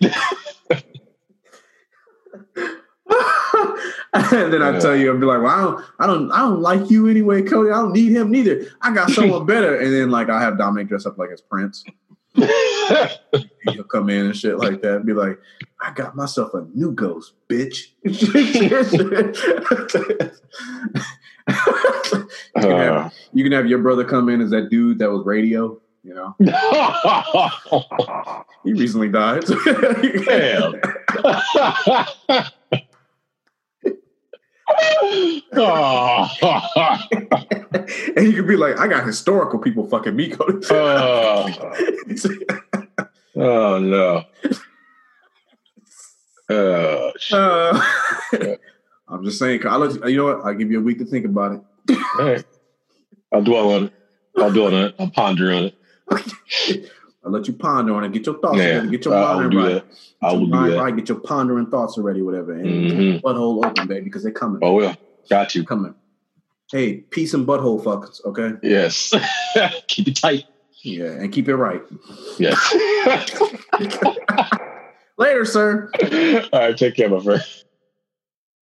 S2: And then I tell you, I'll be like, well, I don't like you anyway, Cody. I don't need him neither. I got someone better. And then like I have Dominic dress up like his Prince. He'll come in and shit like that and be like, I got myself a new ghost, bitch. You can have your brother come in as that dude that was radio, you know. He recently died.
S3: Damn.
S2: And you could be like, I got historical people fucking me.
S3: Oh no.
S2: I'm just saying. You know what? I'll give you a week to think about it.
S3: All right. I'll dwell on it. I'll ponder on it.
S2: I'll let you ponder on it. Get your thoughts together. Get your pondering right.
S3: I will do that.
S2: Right. Get your pondering thoughts already, whatever. And butthole open, baby, because they're coming.
S3: Oh, yeah. Got you.
S2: Coming. Hey, peace and butthole fuckers, okay?
S3: Yes. Keep it tight.
S2: Yeah, and keep it right.
S3: Yes.
S2: Later, sir.
S3: All right, take care, my friend.